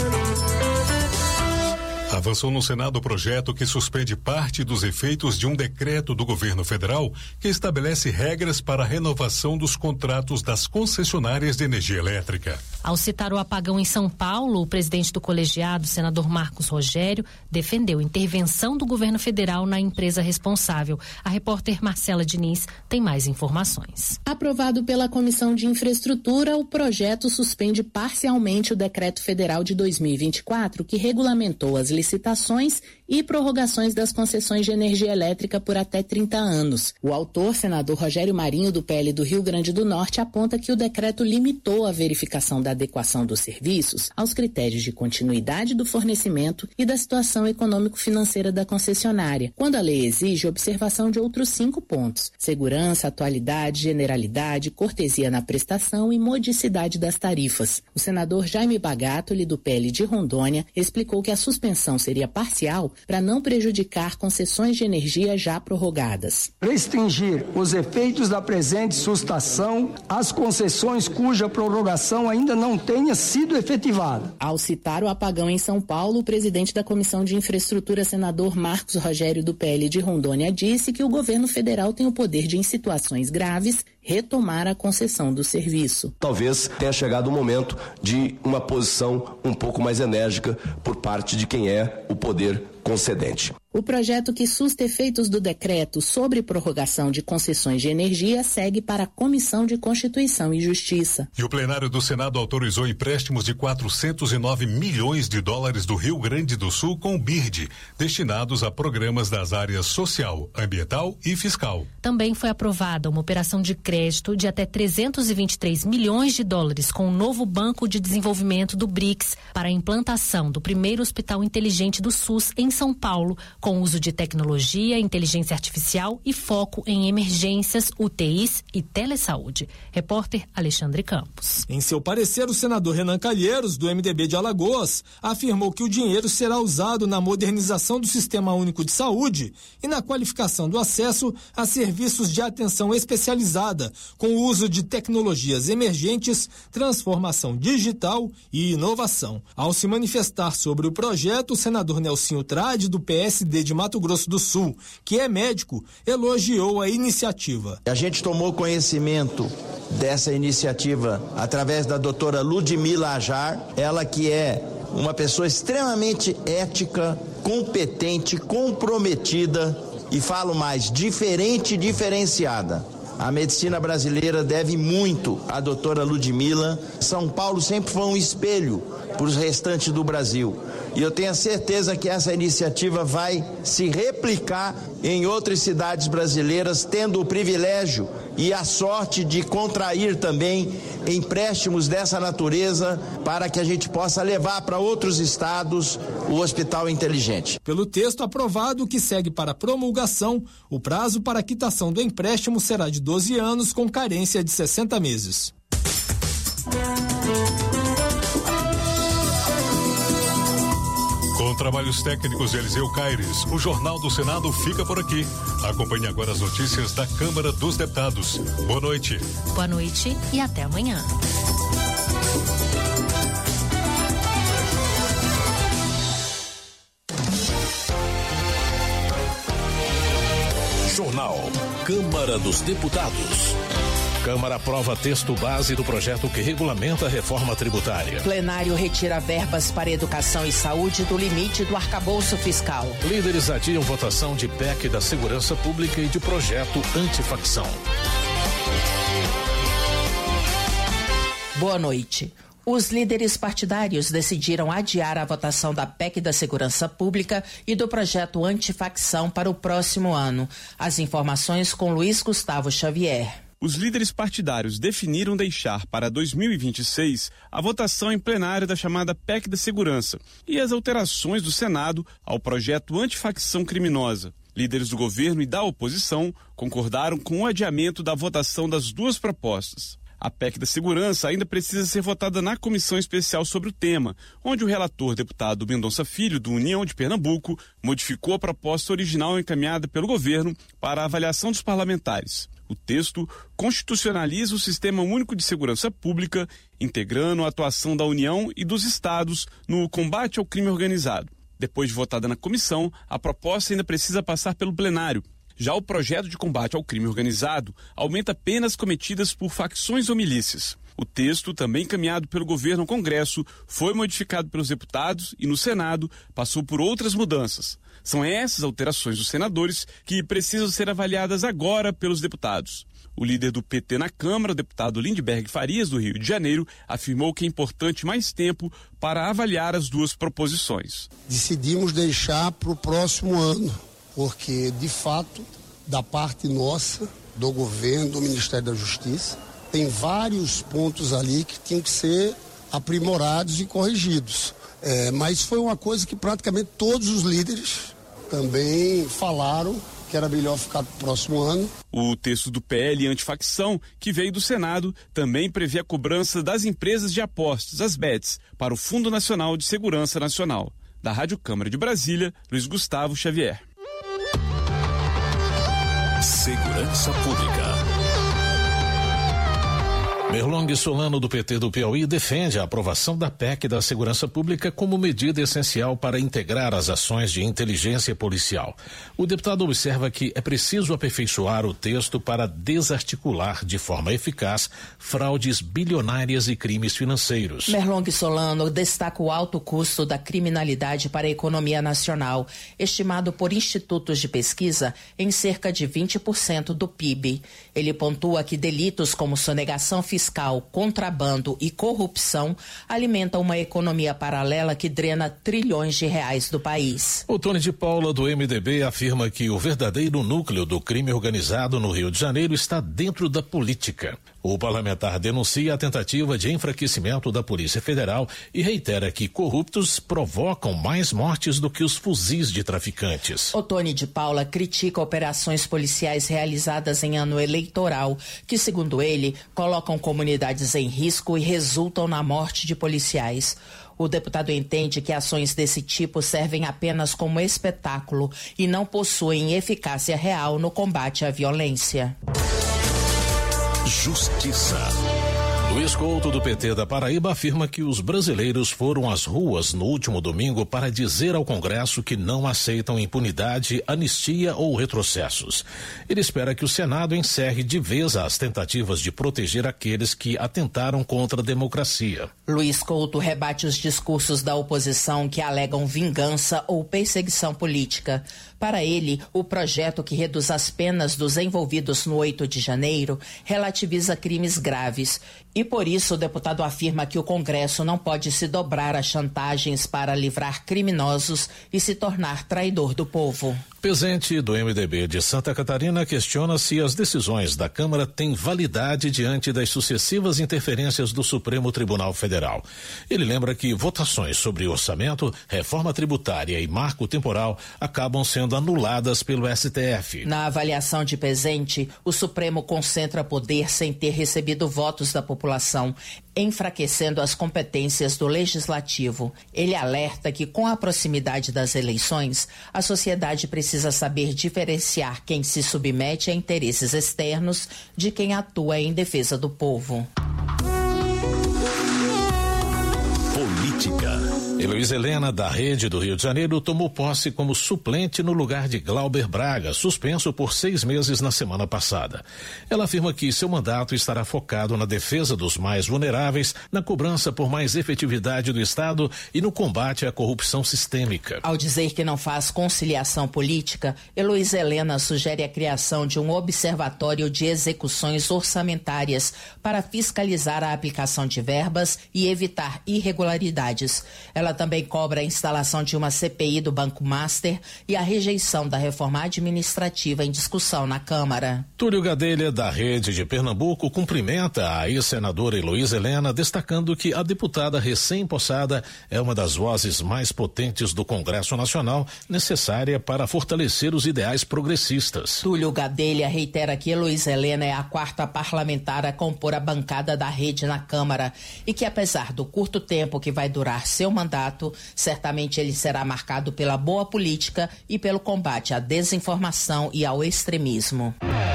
Avançou no Senado o projeto que suspende parte dos efeitos de um decreto do governo federal que estabelece regras para a renovação dos contratos das concessionárias de energia elétrica.
Ao citar o apagão em São Paulo, o presidente do colegiado, senador Marcos Rogério, defendeu intervenção do governo federal na empresa responsável. A repórter Marcela Diniz tem mais informações.
Aprovado pela Comissão de Infraestrutura, o projeto suspende parcialmente o decreto federal de dois mil e vinte e quatro, que regulamentou as licitações e prorrogações das concessões de energia elétrica por até trinta anos. O autor, senador Rogério Marinho, do P L do Rio Grande do Norte, aponta que o decreto limitou a verificação da adequação dos serviços aos critérios de continuidade do fornecimento e da situação econômico-financeira da concessionária, quando a lei exige observação de outros cinco pontos: segurança, atualidade, generalidade, cortesia na prestação e modicidade das tarifas. O senador Jaime Bagatoli, do P L de Rondônia, explicou que a suspensão seria parcial para não prejudicar concessões de energia já prorrogadas.
Restringir os efeitos da presente sustação às concessões cuja prorrogação ainda não tenha sido efetivada.
Ao citar o apagão em São Paulo, o presidente da Comissão de Infraestrutura, senador Marcos Rogério, do P L de Rondônia, disse que o governo federal tem o poder de, em situações graves, retomar a concessão do serviço.
Talvez tenha chegado o momento de uma posição um pouco mais enérgica por parte de quem é o poder concedente.
O projeto que susta efeitos do decreto sobre prorrogação de concessões de energia segue para a Comissão de Constituição e Justiça.
E o plenário do Senado autorizou empréstimos de quatrocentos e nove milhões de dólares do Rio Grande do Sul com o B I R D, destinados a programas das áreas social, ambiental e fiscal.
Também foi aprovada uma operação de crédito de até trezentos e vinte e três milhões de dólares com o novo Banco de Desenvolvimento do B R I C S para a implantação do primeiro hospital inteligente do SUS em São Paulo, com uso de tecnologia, inteligência artificial e foco em emergências, U T Is e telesaúde. Repórter Alexandre Campos.
Em seu parecer, o senador Renan Calheiros, do M D B de Alagoas, afirmou que o dinheiro será usado na modernização do Sistema Único de Saúde e na qualificação do acesso a serviços de atenção especializada, com o uso de tecnologias emergentes, transformação digital e inovação. Ao se manifestar sobre o projeto, o senador Nelsinho Trade, do P S D de Mato Grosso do Sul, que é médico, elogiou a iniciativa.
A gente tomou conhecimento dessa iniciativa através da doutora Ludmila Ajar, ela que é uma pessoa extremamente ética, competente, comprometida e falo mais, diferente e diferenciada. A medicina brasileira deve muito à doutora Ludmila. São Paulo sempre foi um espelho para os restantes do Brasil. E eu tenho a certeza que essa iniciativa vai se replicar em outras cidades brasileiras, tendo o privilégio e a sorte de contrair também empréstimos dessa natureza para que a gente possa levar para outros estados o hospital inteligente.
Pelo texto aprovado, que segue para promulgação, o prazo para a quitação do empréstimo será de doze anos, com carência de sessenta meses.
Com trabalhos técnicos de Eliseu Caires, o Jornal do Senado fica por aqui. Acompanhe agora as notícias da Câmara dos Deputados. Boa noite.
Boa noite e até amanhã.
Jornal Câmara dos Deputados. Câmara aprova texto base do projeto que regulamenta a reforma tributária.
Plenário retira verbas para educação e saúde do limite do arcabouço fiscal.
Líderes adiam votação de P E C da Segurança Pública e de projeto antifacção.
Boa noite. Os líderes partidários decidiram adiar a votação da P E C da Segurança Pública e do projeto antifacção para o próximo ano. As informações com Luiz Gustavo Xavier.
Os líderes partidários definiram deixar para dois mil e vinte e seis a votação em plenário da chamada P E C da Segurança e as alterações do Senado ao projeto antifacção criminosa. Líderes do governo e da oposição concordaram com o adiamento da votação das duas propostas. A P E C da Segurança ainda precisa ser votada na comissão especial sobre o tema, onde o relator deputado Mendonça Filho, do União de Pernambuco, modificou a proposta original encaminhada pelo governo para a avaliação dos parlamentares. O texto constitucionaliza o Sistema Único de Segurança Pública, integrando a atuação da União e dos estados no combate ao crime organizado. Depois de votada na comissão, a proposta ainda precisa passar pelo plenário. Já o projeto de combate ao crime organizado aumenta penas cometidas por facções ou milícias. O texto, também encaminhado pelo governo ao Congresso, foi modificado pelos deputados e no Senado passou por outras mudanças. São essas alterações dos senadores que precisam ser avaliadas agora pelos deputados. O líder do P T na Câmara, o deputado Lindbergh Farias, do Rio de Janeiro, afirmou que é importante mais tempo para avaliar as duas proposições.
Decidimos deixar para o próximo ano, porque, de fato, da parte nossa, do governo, do Ministério da Justiça, tem vários pontos ali que tinham que ser aprimorados e corrigidos. É, mas foi uma coisa que praticamente todos os líderes também falaram que era melhor ficar para o próximo ano.
O texto do P L antifacção, que veio do Senado, também prevê a cobrança das empresas de apostas, as bets, para o Fundo Nacional de Segurança Nacional. Da Rádio Câmara de Brasília, Luiz Gustavo Xavier.
Segurança Pública. Merlong Solano, do P T do Piauí, defende a aprovação da P E C da Segurança Pública como medida essencial para integrar as ações de inteligência policial. O deputado observa que é preciso aperfeiçoar o texto para desarticular de forma eficaz fraudes bilionárias e crimes financeiros.
Merlong Solano destaca o alto custo da criminalidade para a economia nacional, estimado por institutos de pesquisa em cerca de vinte por cento do P I B. Ele pontua que delitos como sonegação fiscal fiscal, contrabando e corrupção alimentam uma economia paralela que drena trilhões de reais do país.
O Tony de Paula, do M D B, afirma que o verdadeiro núcleo do crime organizado no Rio de Janeiro está dentro da política. O parlamentar denuncia a tentativa de enfraquecimento da Polícia Federal e reitera que corruptos provocam mais mortes do que os fuzis de traficantes.
O Tony de Paula critica operações policiais realizadas em ano eleitoral, que, segundo ele, colocam comunidades em risco e resultam na morte de policiais. O deputado entende que ações desse tipo servem apenas como espetáculo e não possuem eficácia real no combate à violência.
Justiça. Luiz Couto, do P T da Paraíba, afirma que os brasileiros foram às ruas no último domingo para dizer ao Congresso que não aceitam impunidade, anistia ou retrocessos. Ele espera que o Senado encerre de vez as tentativas de proteger aqueles que atentaram contra a democracia.
Luiz Couto rebate os discursos da oposição que alegam vingança ou perseguição política. Para ele, o projeto que reduz as penas dos envolvidos no oito de janeiro relativiza crimes graves. E por isso o deputado afirma que o Congresso não pode se dobrar a chantagens para livrar criminosos e se tornar traidor do povo.
Pezente, do M D B de Santa Catarina, questiona se as decisões da Câmara têm validade diante das sucessivas interferências do Supremo Tribunal Federal. Ele lembra que votações sobre orçamento, reforma tributária e marco temporal acabam sendo anuladas pelo S T F.
Na avaliação de Pezente, o Supremo concentra poder sem ter recebido votos da população, enfraquecendo as competências do Legislativo. Ele alerta que, com a proximidade das eleições, a sociedade precisa saber diferenciar quem se submete a interesses externos de quem atua em defesa do povo.
Política. Heloísa Helena, da Rede do Rio de Janeiro, tomou posse como suplente no lugar de Glauber Braga, suspenso por seis meses na semana passada. Ela afirma que seu mandato estará focado na defesa dos mais vulneráveis, na cobrança por mais efetividade do Estado e no combate à corrupção sistêmica.
Ao dizer que não faz conciliação política, Heloísa Helena sugere a criação de um observatório de execuções orçamentárias para fiscalizar a aplicação de verbas e evitar irregularidades. Ela também cobra a instalação de uma C P I do Banco Master e a rejeição da reforma administrativa em discussão na Câmara.
Túlio Gadelha, da Rede de Pernambuco, cumprimenta a ex-senadora Heloísa Helena, destacando que a deputada recém-possada é uma das vozes mais potentes do Congresso Nacional, necessária para fortalecer os ideais progressistas.
Túlio Gadelha reitera que Heloísa Helena é a quarta parlamentar a compor a bancada da Rede na Câmara e que, apesar do curto tempo que vai durar seu mandato, certamente ele será marcado pela boa política e pelo combate à desinformação e ao extremismo.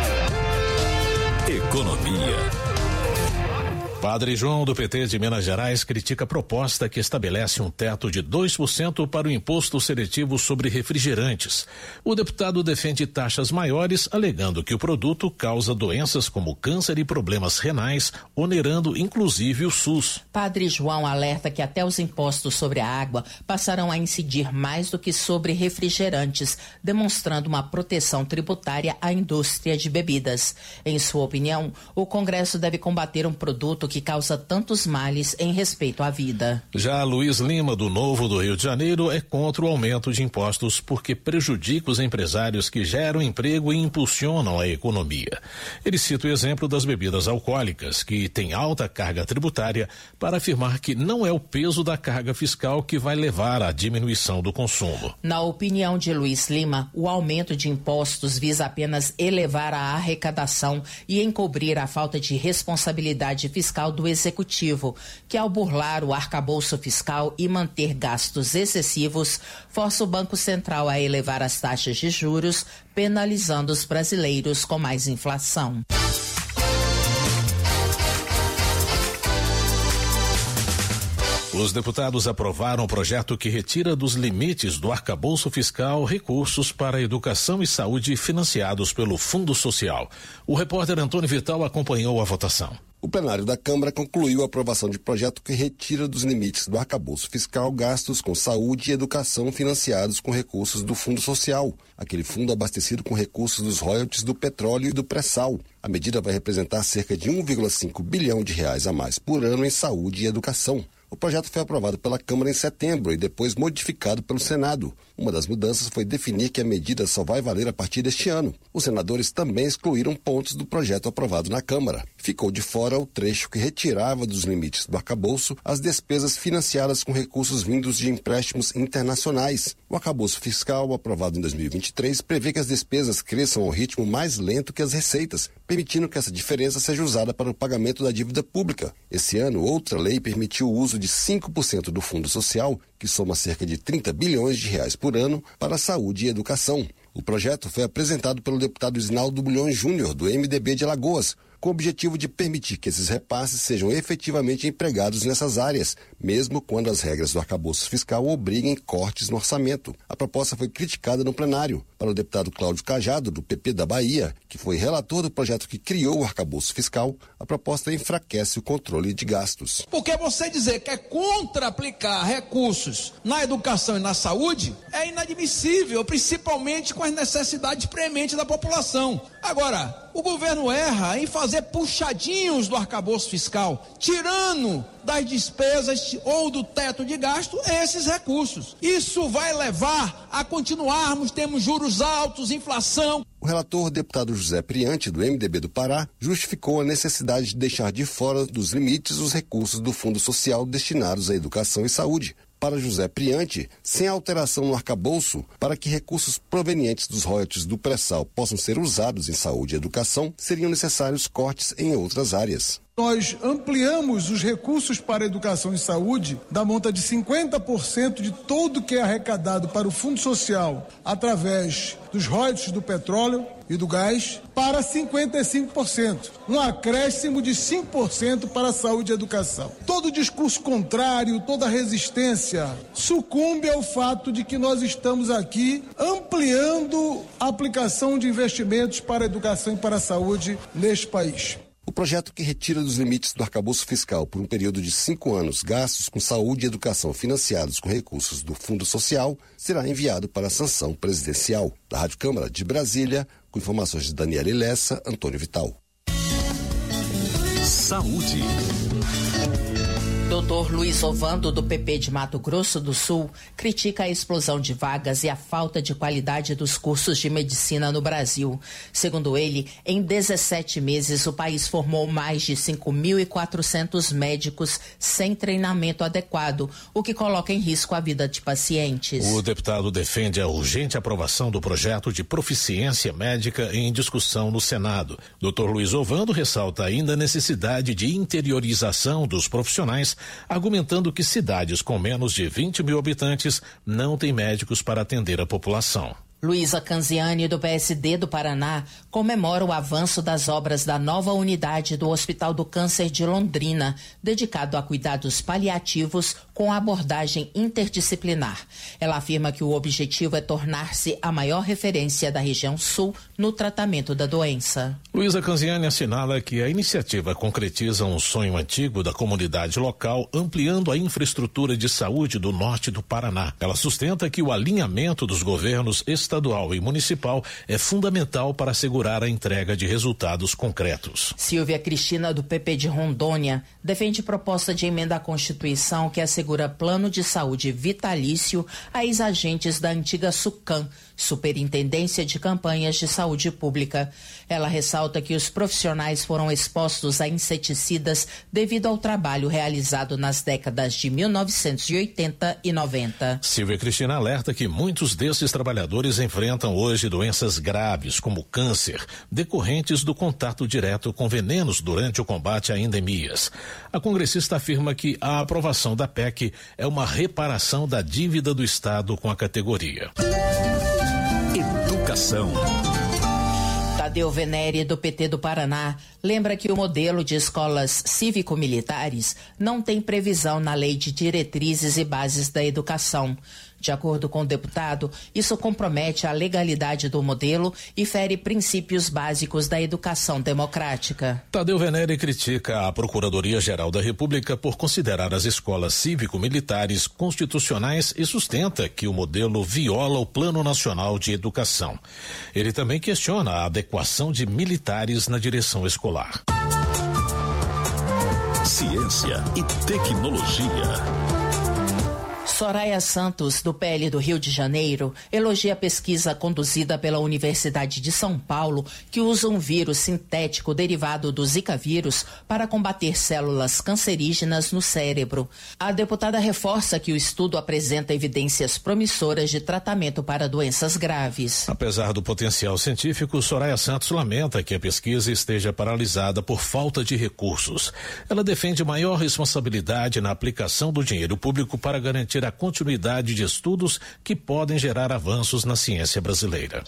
Economia. Padre João, do P T de Minas Gerais, critica a proposta que estabelece um teto de dois por cento para o imposto seletivo sobre refrigerantes. O deputado defende taxas maiores, alegando que o produto causa doenças como câncer e problemas renais, onerando inclusive o SUS.
Padre João alerta que até os impostos sobre a água passarão a incidir mais do que sobre refrigerantes, demonstrando uma proteção tributária à indústria de bebidas. Em sua opinião, o Congresso deve combater um produto que que causa tantos males em respeito à vida.
Já Luiz Lima, do Novo do Rio de Janeiro, é contra o aumento de impostos porque prejudica os empresários que geram emprego e impulsionam a economia. Ele cita o exemplo das bebidas alcoólicas, que têm alta carga tributária, para afirmar que não é o peso da carga fiscal que vai levar à diminuição do consumo.
Na opinião de Luiz Lima, o aumento de impostos visa apenas elevar a arrecadação e encobrir a falta de responsabilidade fiscal do Executivo, que ao burlar o arcabouço fiscal e manter gastos excessivos, força o Banco Central a elevar as taxas de juros, penalizando os brasileiros com mais inflação.
Os deputados aprovaram o projeto que retira dos limites do arcabouço fiscal recursos para educação e saúde financiados pelo Fundo Social. O repórter Antônio Vital acompanhou a votação.
O plenário da Câmara concluiu a aprovação de projeto que retira dos limites do arcabouço fiscal gastos com saúde e educação financiados com recursos do Fundo Social, aquele fundo abastecido com recursos dos royalties do petróleo e do pré-sal. A medida vai representar cerca de um vírgula cinco bilhão de reais a mais por ano em saúde e educação. O projeto foi aprovado pela Câmara em setembro e depois modificado pelo Senado. Uma das mudanças foi definir que a medida só vai valer a partir deste ano. Os senadores também excluíram pontos do projeto aprovado na Câmara. Ficou de fora o trecho que retirava dos limites do arcabouço as despesas financiadas com recursos vindos de empréstimos internacionais. O arcabouço fiscal, aprovado em dois mil e vinte e três, prevê que as despesas cresçam ao ritmo mais lento que as receitas, permitindo que essa diferença seja usada para o pagamento da dívida pública. Esse ano, outra lei permitiu o uso de cinco por cento do Fundo Social, que soma cerca de trinta bilhões de reais por ano, para saúde e educação. O projeto foi apresentado pelo deputado Isnaldo Bulhões Júnior, do M D B de Alagoas, com o objetivo de permitir que esses repasses sejam efetivamente empregados nessas áreas, mesmo quando as regras do arcabouço fiscal obriguem cortes no orçamento. A proposta foi criticada no plenário. Para o deputado Cláudio Cajado, do P P da Bahia, que foi relator do projeto que criou o arcabouço fiscal, a proposta enfraquece o controle de gastos.
Porque você dizer que é contra aplicar recursos na educação e na saúde é inadmissível, principalmente com as necessidades prementes da população. Agora, o governo erra em fazer puxadinhos do arcabouço fiscal, tirando das despesas ou do teto de gasto esses recursos. Isso vai levar a continuarmos, temos juros altos, inflação.
O relator, deputado José Priante, do M D B do Pará, justificou a necessidade de deixar de fora dos limites os recursos do Fundo Social destinados à educação e saúde. Para José Priante, sem alteração no arcabouço, para que recursos provenientes dos royalties do pré-sal possam ser usados em saúde e educação, seriam necessários cortes em outras áreas.
Nós ampliamos os recursos para educação e saúde da monta de cinquenta por cento de todo que é arrecadado para o Fundo Social através dos royalties do petróleo e do gás para cinquenta e cinco por cento. Um acréscimo de cinco por cento para a saúde e educação. Todo discurso contrário, toda resistência sucumbe ao fato de que nós estamos aqui ampliando a aplicação de investimentos para a educação e para a saúde neste país.
O projeto que retira dos limites do arcabouço fiscal por um período de cinco anos gastos com saúde e educação financiados com recursos do Fundo Social será enviado para a sanção presidencial. Da Rádio Câmara de Brasília, com informações de Daniela Lessa, Antônio Vital.
Saúde.
doutor Luiz Ovando, do P P de Mato Grosso do Sul, critica a explosão de vagas e a falta de qualidade dos cursos de medicina no Brasil. Segundo ele, em dezessete meses, o país formou mais de cinco mil e quatrocentos médicos sem treinamento adequado, o que coloca em risco a vida de pacientes.
O deputado defende a urgente aprovação do projeto de proficiência médica em discussão no Senado. doutor Luiz Ovando ressalta ainda a necessidade de interiorização dos profissionais, argumentando que cidades com menos de vinte mil habitantes não têm médicos para atender a população.
Luísa Canziani, do P S D do Paraná, comemora o avanço das obras da nova unidade do Hospital do Câncer de Londrina, dedicado a cuidados paliativos com abordagem interdisciplinar. Ela afirma que o objetivo é tornar-se a maior referência da região sul no tratamento da doença.
Luísa Canziani assinala que a iniciativa concretiza um sonho antigo da comunidade local, ampliando a infraestrutura de saúde do norte do Paraná. Ela sustenta que o alinhamento dos governos estaduais estadual e municipal é fundamental para assegurar a entrega de resultados concretos.
Silvia Cristina, do P P de Rondônia, defende proposta de emenda à Constituição que assegura plano de saúde vitalício a ex-agentes da antiga SUCAM, Superintendência de Campanhas de Saúde Pública. Ela ressalta que os profissionais foram expostos a inseticidas devido ao trabalho realizado nas décadas de mil novecentos e oitenta e noventa.
Silvia Cristina alerta que muitos desses trabalhadores enfrentam hoje doenças graves, como câncer, decorrentes do contato direto com venenos durante o combate a endemias. A congressista afirma que a aprovação da P E C é uma reparação da dívida do Estado com a categoria.
Educação.
Tadeu Venere, do P T do Paraná, lembra que o modelo de escolas cívico-militares não tem previsão na Lei de Diretrizes e Bases da Educação. De acordo com o deputado, isso compromete a legalidade do modelo e fere princípios básicos da educação democrática.
Tadeu Venere critica a Procuradoria-Geral da República por considerar as escolas cívico-militares constitucionais e sustenta que o modelo viola o Plano Nacional de Educação. Ele também questiona a adequação de militares na direção escolar.
Ciência e tecnologia.
Soraya Santos, do P L do Rio de Janeiro, elogia a pesquisa conduzida pela Universidade de São Paulo, que usa um vírus sintético derivado do Zika vírus para combater células cancerígenas no cérebro. A deputada reforça que o estudo apresenta evidências promissoras de tratamento para doenças graves.
Apesar do potencial científico, Soraya Santos lamenta que a pesquisa esteja paralisada por falta de recursos. Ela defende maior responsabilidade na aplicação do dinheiro público para garantir a continuidade de estudos que podem gerar avanços na ciência brasileira.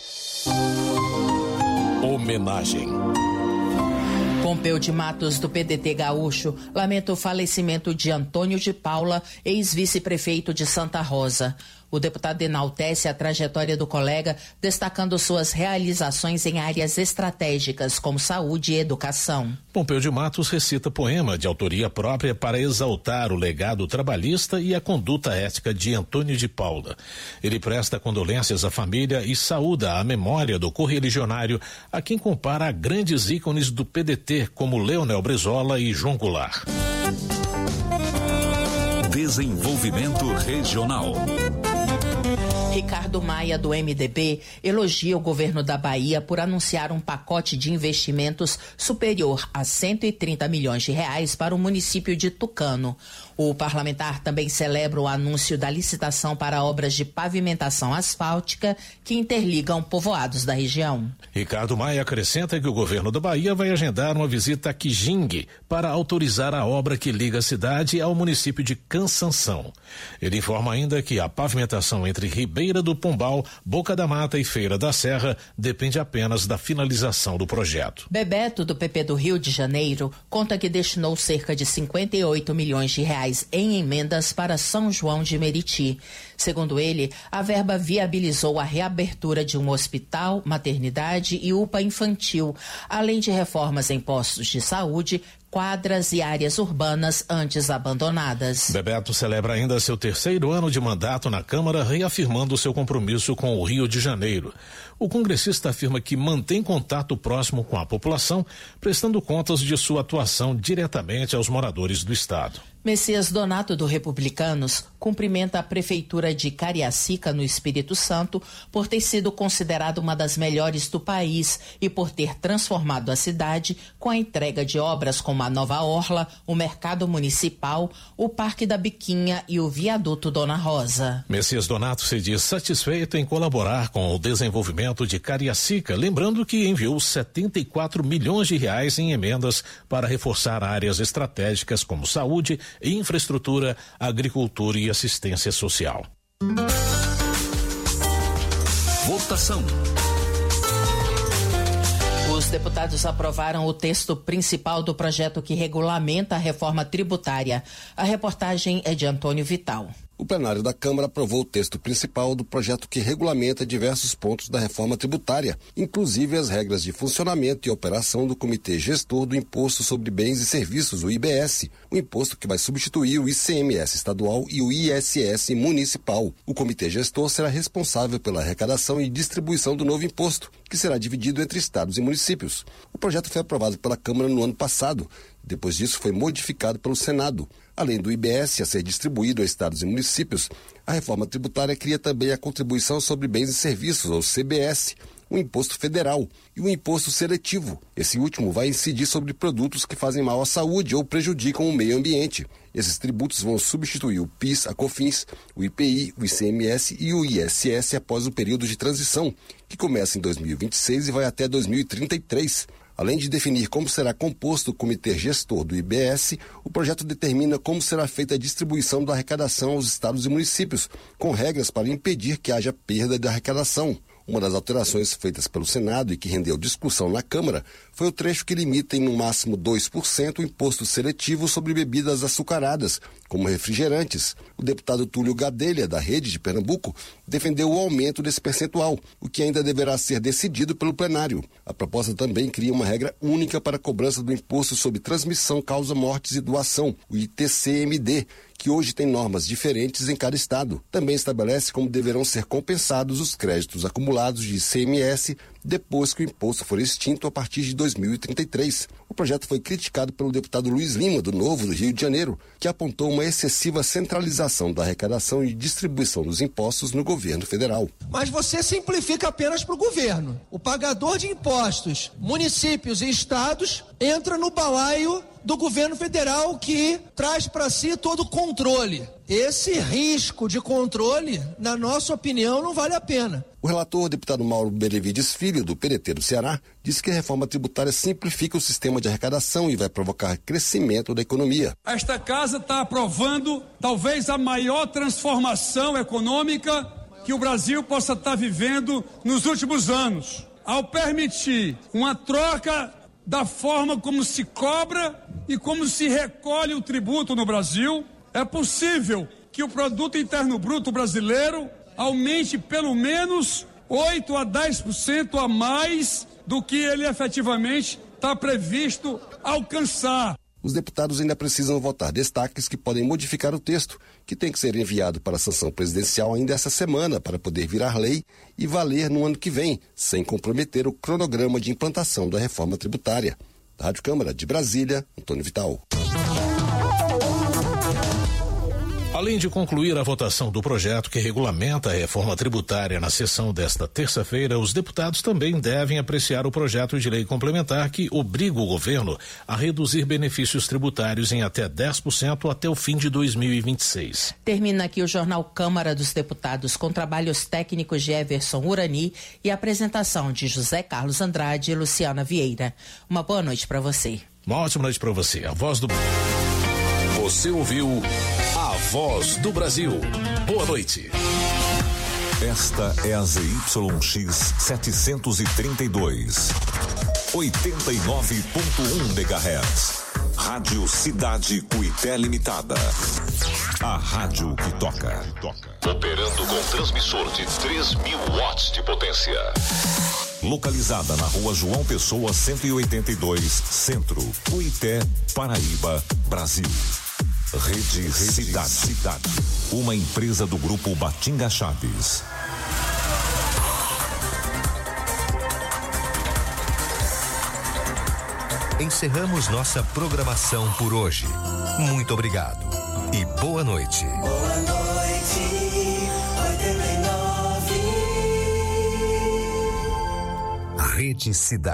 Homenagem.
Pompeu de Matos, do P D T gaúcho, lamenta o falecimento de Antônio de Paula, ex-vice-prefeito de Santa Rosa. O deputado enaltece a trajetória do colega, destacando suas realizações em áreas estratégicas, como saúde e educação.
Pompeu de Matos recita poema de autoria própria para exaltar o legado trabalhista e a conduta ética de Antônio de Paula. Ele presta condolências à família e saúda a memória do correligionário, a quem compara a grandes ícones do P D T, como Leonel Brizola e João Goulart.
Desenvolvimento regional.
Ricardo Maia, do M D B, elogia o governo da Bahia por anunciar um pacote de investimentos superior a cento e trinta milhões de reais para o município de Tucano. O parlamentar também celebra o anúncio da licitação para obras de pavimentação asfáltica que interligam povoados da região.
Ricardo Maia acrescenta que o governo da Bahia vai agendar uma visita a Quijingue para autorizar a obra que liga a cidade ao município de Cansanção. Ele informa ainda que a pavimentação entre Ribeira do Pombal, Boca da Mata e Feira da Serra depende apenas da finalização do projeto.
Bebeto, do P P do Rio de Janeiro, conta que destinou cerca de cinquenta e oito milhões de reais em emendas para São João de Meriti. Segundo ele, a verba viabilizou a reabertura de um hospital, maternidade e U P A infantil, além de reformas em postos de saúde, quadras e áreas urbanas antes abandonadas.
Bebeto celebra ainda seu terceiro ano de mandato na Câmara, reafirmando seu compromisso com o Rio de Janeiro. O congressista afirma que mantém contato próximo com a população, prestando contas de sua atuação diretamente aos moradores do estado.
Messias Donato, do Republicanos, cumprimenta a Prefeitura de Cariacica, no Espírito Santo, por ter sido considerada uma das melhores do país e por ter transformado a cidade com a entrega de obras como a Nova Orla, o Mercado Municipal, o Parque da Biquinha e o Viaduto Dona Rosa.
Messias Donato se diz satisfeito em colaborar com o desenvolvimento de Cariacica, lembrando que enviou setenta e quatro milhões de reais em emendas para reforçar áreas estratégicas como saúde, infraestrutura, agricultura e assistência social.
Votação.
Os deputados aprovaram o texto principal do projeto que regulamenta a reforma tributária. A reportagem é de Antônio Vital.
O plenário da Câmara aprovou o texto principal do projeto que regulamenta diversos pontos da reforma tributária, inclusive as regras de funcionamento e operação do Comitê Gestor do Imposto sobre Bens e Serviços, o I B S, o imposto que vai substituir o I C M S estadual e o I S S municipal. O Comitê Gestor será responsável pela arrecadação e distribuição do novo imposto, que será dividido entre estados e municípios. O projeto foi aprovado pela Câmara no ano passado. Depois disso, foi modificado pelo Senado. Além do I B S a ser distribuído a estados e municípios, a reforma tributária cria também a Contribuição sobre Bens e Serviços, ou C B S, o Imposto Federal e o Imposto Seletivo. Esse último vai incidir sobre produtos que fazem mal à saúde ou prejudicam o meio ambiente. Esses tributos vão substituir o PIS, a COFINS, o I P I, o I C M S e o I S S após o período de transição, que começa em dois mil e vinte e seis e vai até dois mil e trinta e três. Além de definir como será composto o comitê gestor do I B S, o projeto determina como será feita a distribuição da arrecadação aos estados e municípios, com regras para impedir que haja perda de arrecadação. Uma das alterações feitas pelo Senado e que rendeu discussão na Câmara foi o trecho que limita em no máximo dois por cento o imposto seletivo sobre bebidas açucaradas, como refrigerantes. O deputado Túlio Gadelha, da Rede de Pernambuco, defendeu o aumento desse percentual, o que ainda deverá ser decidido pelo plenário. A proposta também cria uma regra única para a cobrança do imposto sobre transmissão, causa mortes e doação, o I T C M D, que hoje tem normas diferentes em cada estado. Também estabelece como deverão ser compensados os créditos acumulados de I C M S depois que o imposto for extinto a partir de dois mil e trinta e três. O projeto foi criticado pelo deputado Luiz Lima, do Novo, do Rio de Janeiro, que apontou uma excessiva centralização da arrecadação e distribuição dos impostos no governo federal.
Mas você simplifica apenas para o governo. O pagador de impostos, municípios e estados, entra no balaio do governo federal, que traz para si todo o controle. Esse risco de controle, na nossa opinião, não vale a pena.
O relator, o deputado Mauro Benevides Filho, do P D T do Ceará, disse que a reforma tributária simplifica o sistema de arrecadação e vai provocar crescimento da economia.
Esta casa está aprovando talvez a maior transformação econômica que o Brasil possa estar vivendo nos últimos anos, ao permitir uma troca da forma como se cobra e como se recolhe o tributo no Brasil. É possível que o produto interno bruto brasileiro aumente pelo menos oito a dez por cento a mais do que ele efetivamente está previsto alcançar.
Os deputados ainda precisam votar destaques que podem modificar o texto, que tem que ser enviado para a sanção presidencial ainda essa semana para poder virar lei e valer no ano que vem, sem comprometer o cronograma de implantação da reforma tributária. Da Rádio Câmara de Brasília, Antônio Vital.
Além de concluir a votação do projeto que regulamenta a reforma tributária na sessão desta terça-feira, os deputados também devem apreciar o projeto de lei complementar que obriga o governo a reduzir benefícios tributários em até dez por cento até o fim de dois mil e vinte e seis.
Termina aqui o Jornal Câmara dos Deputados, com trabalhos técnicos de Everson Urani e apresentação de José Carlos Andrade e Luciana Vieira. Uma boa noite para você.
Uma ótima noite para você. A voz do...
Você ouviu A Voz do Brasil. Boa noite. Esta é a Z Y X setecentos e trinta e dois, oitenta e nove ponto um megahertz. Rádio Cidade Cuité Limitada. A rádio que toca. Operando com transmissor de três mil watts de potência. Localizada na Rua João Pessoa cento e oitenta e dois, Centro, Cuité, Paraíba, Brasil. Rede, Rede Cidade. Cidade. Uma empresa do Grupo Batinga Chaves.
Encerramos nossa programação por hoje. Muito obrigado e boa noite.
Boa noite, oitenta e nove.
Rede Cidade.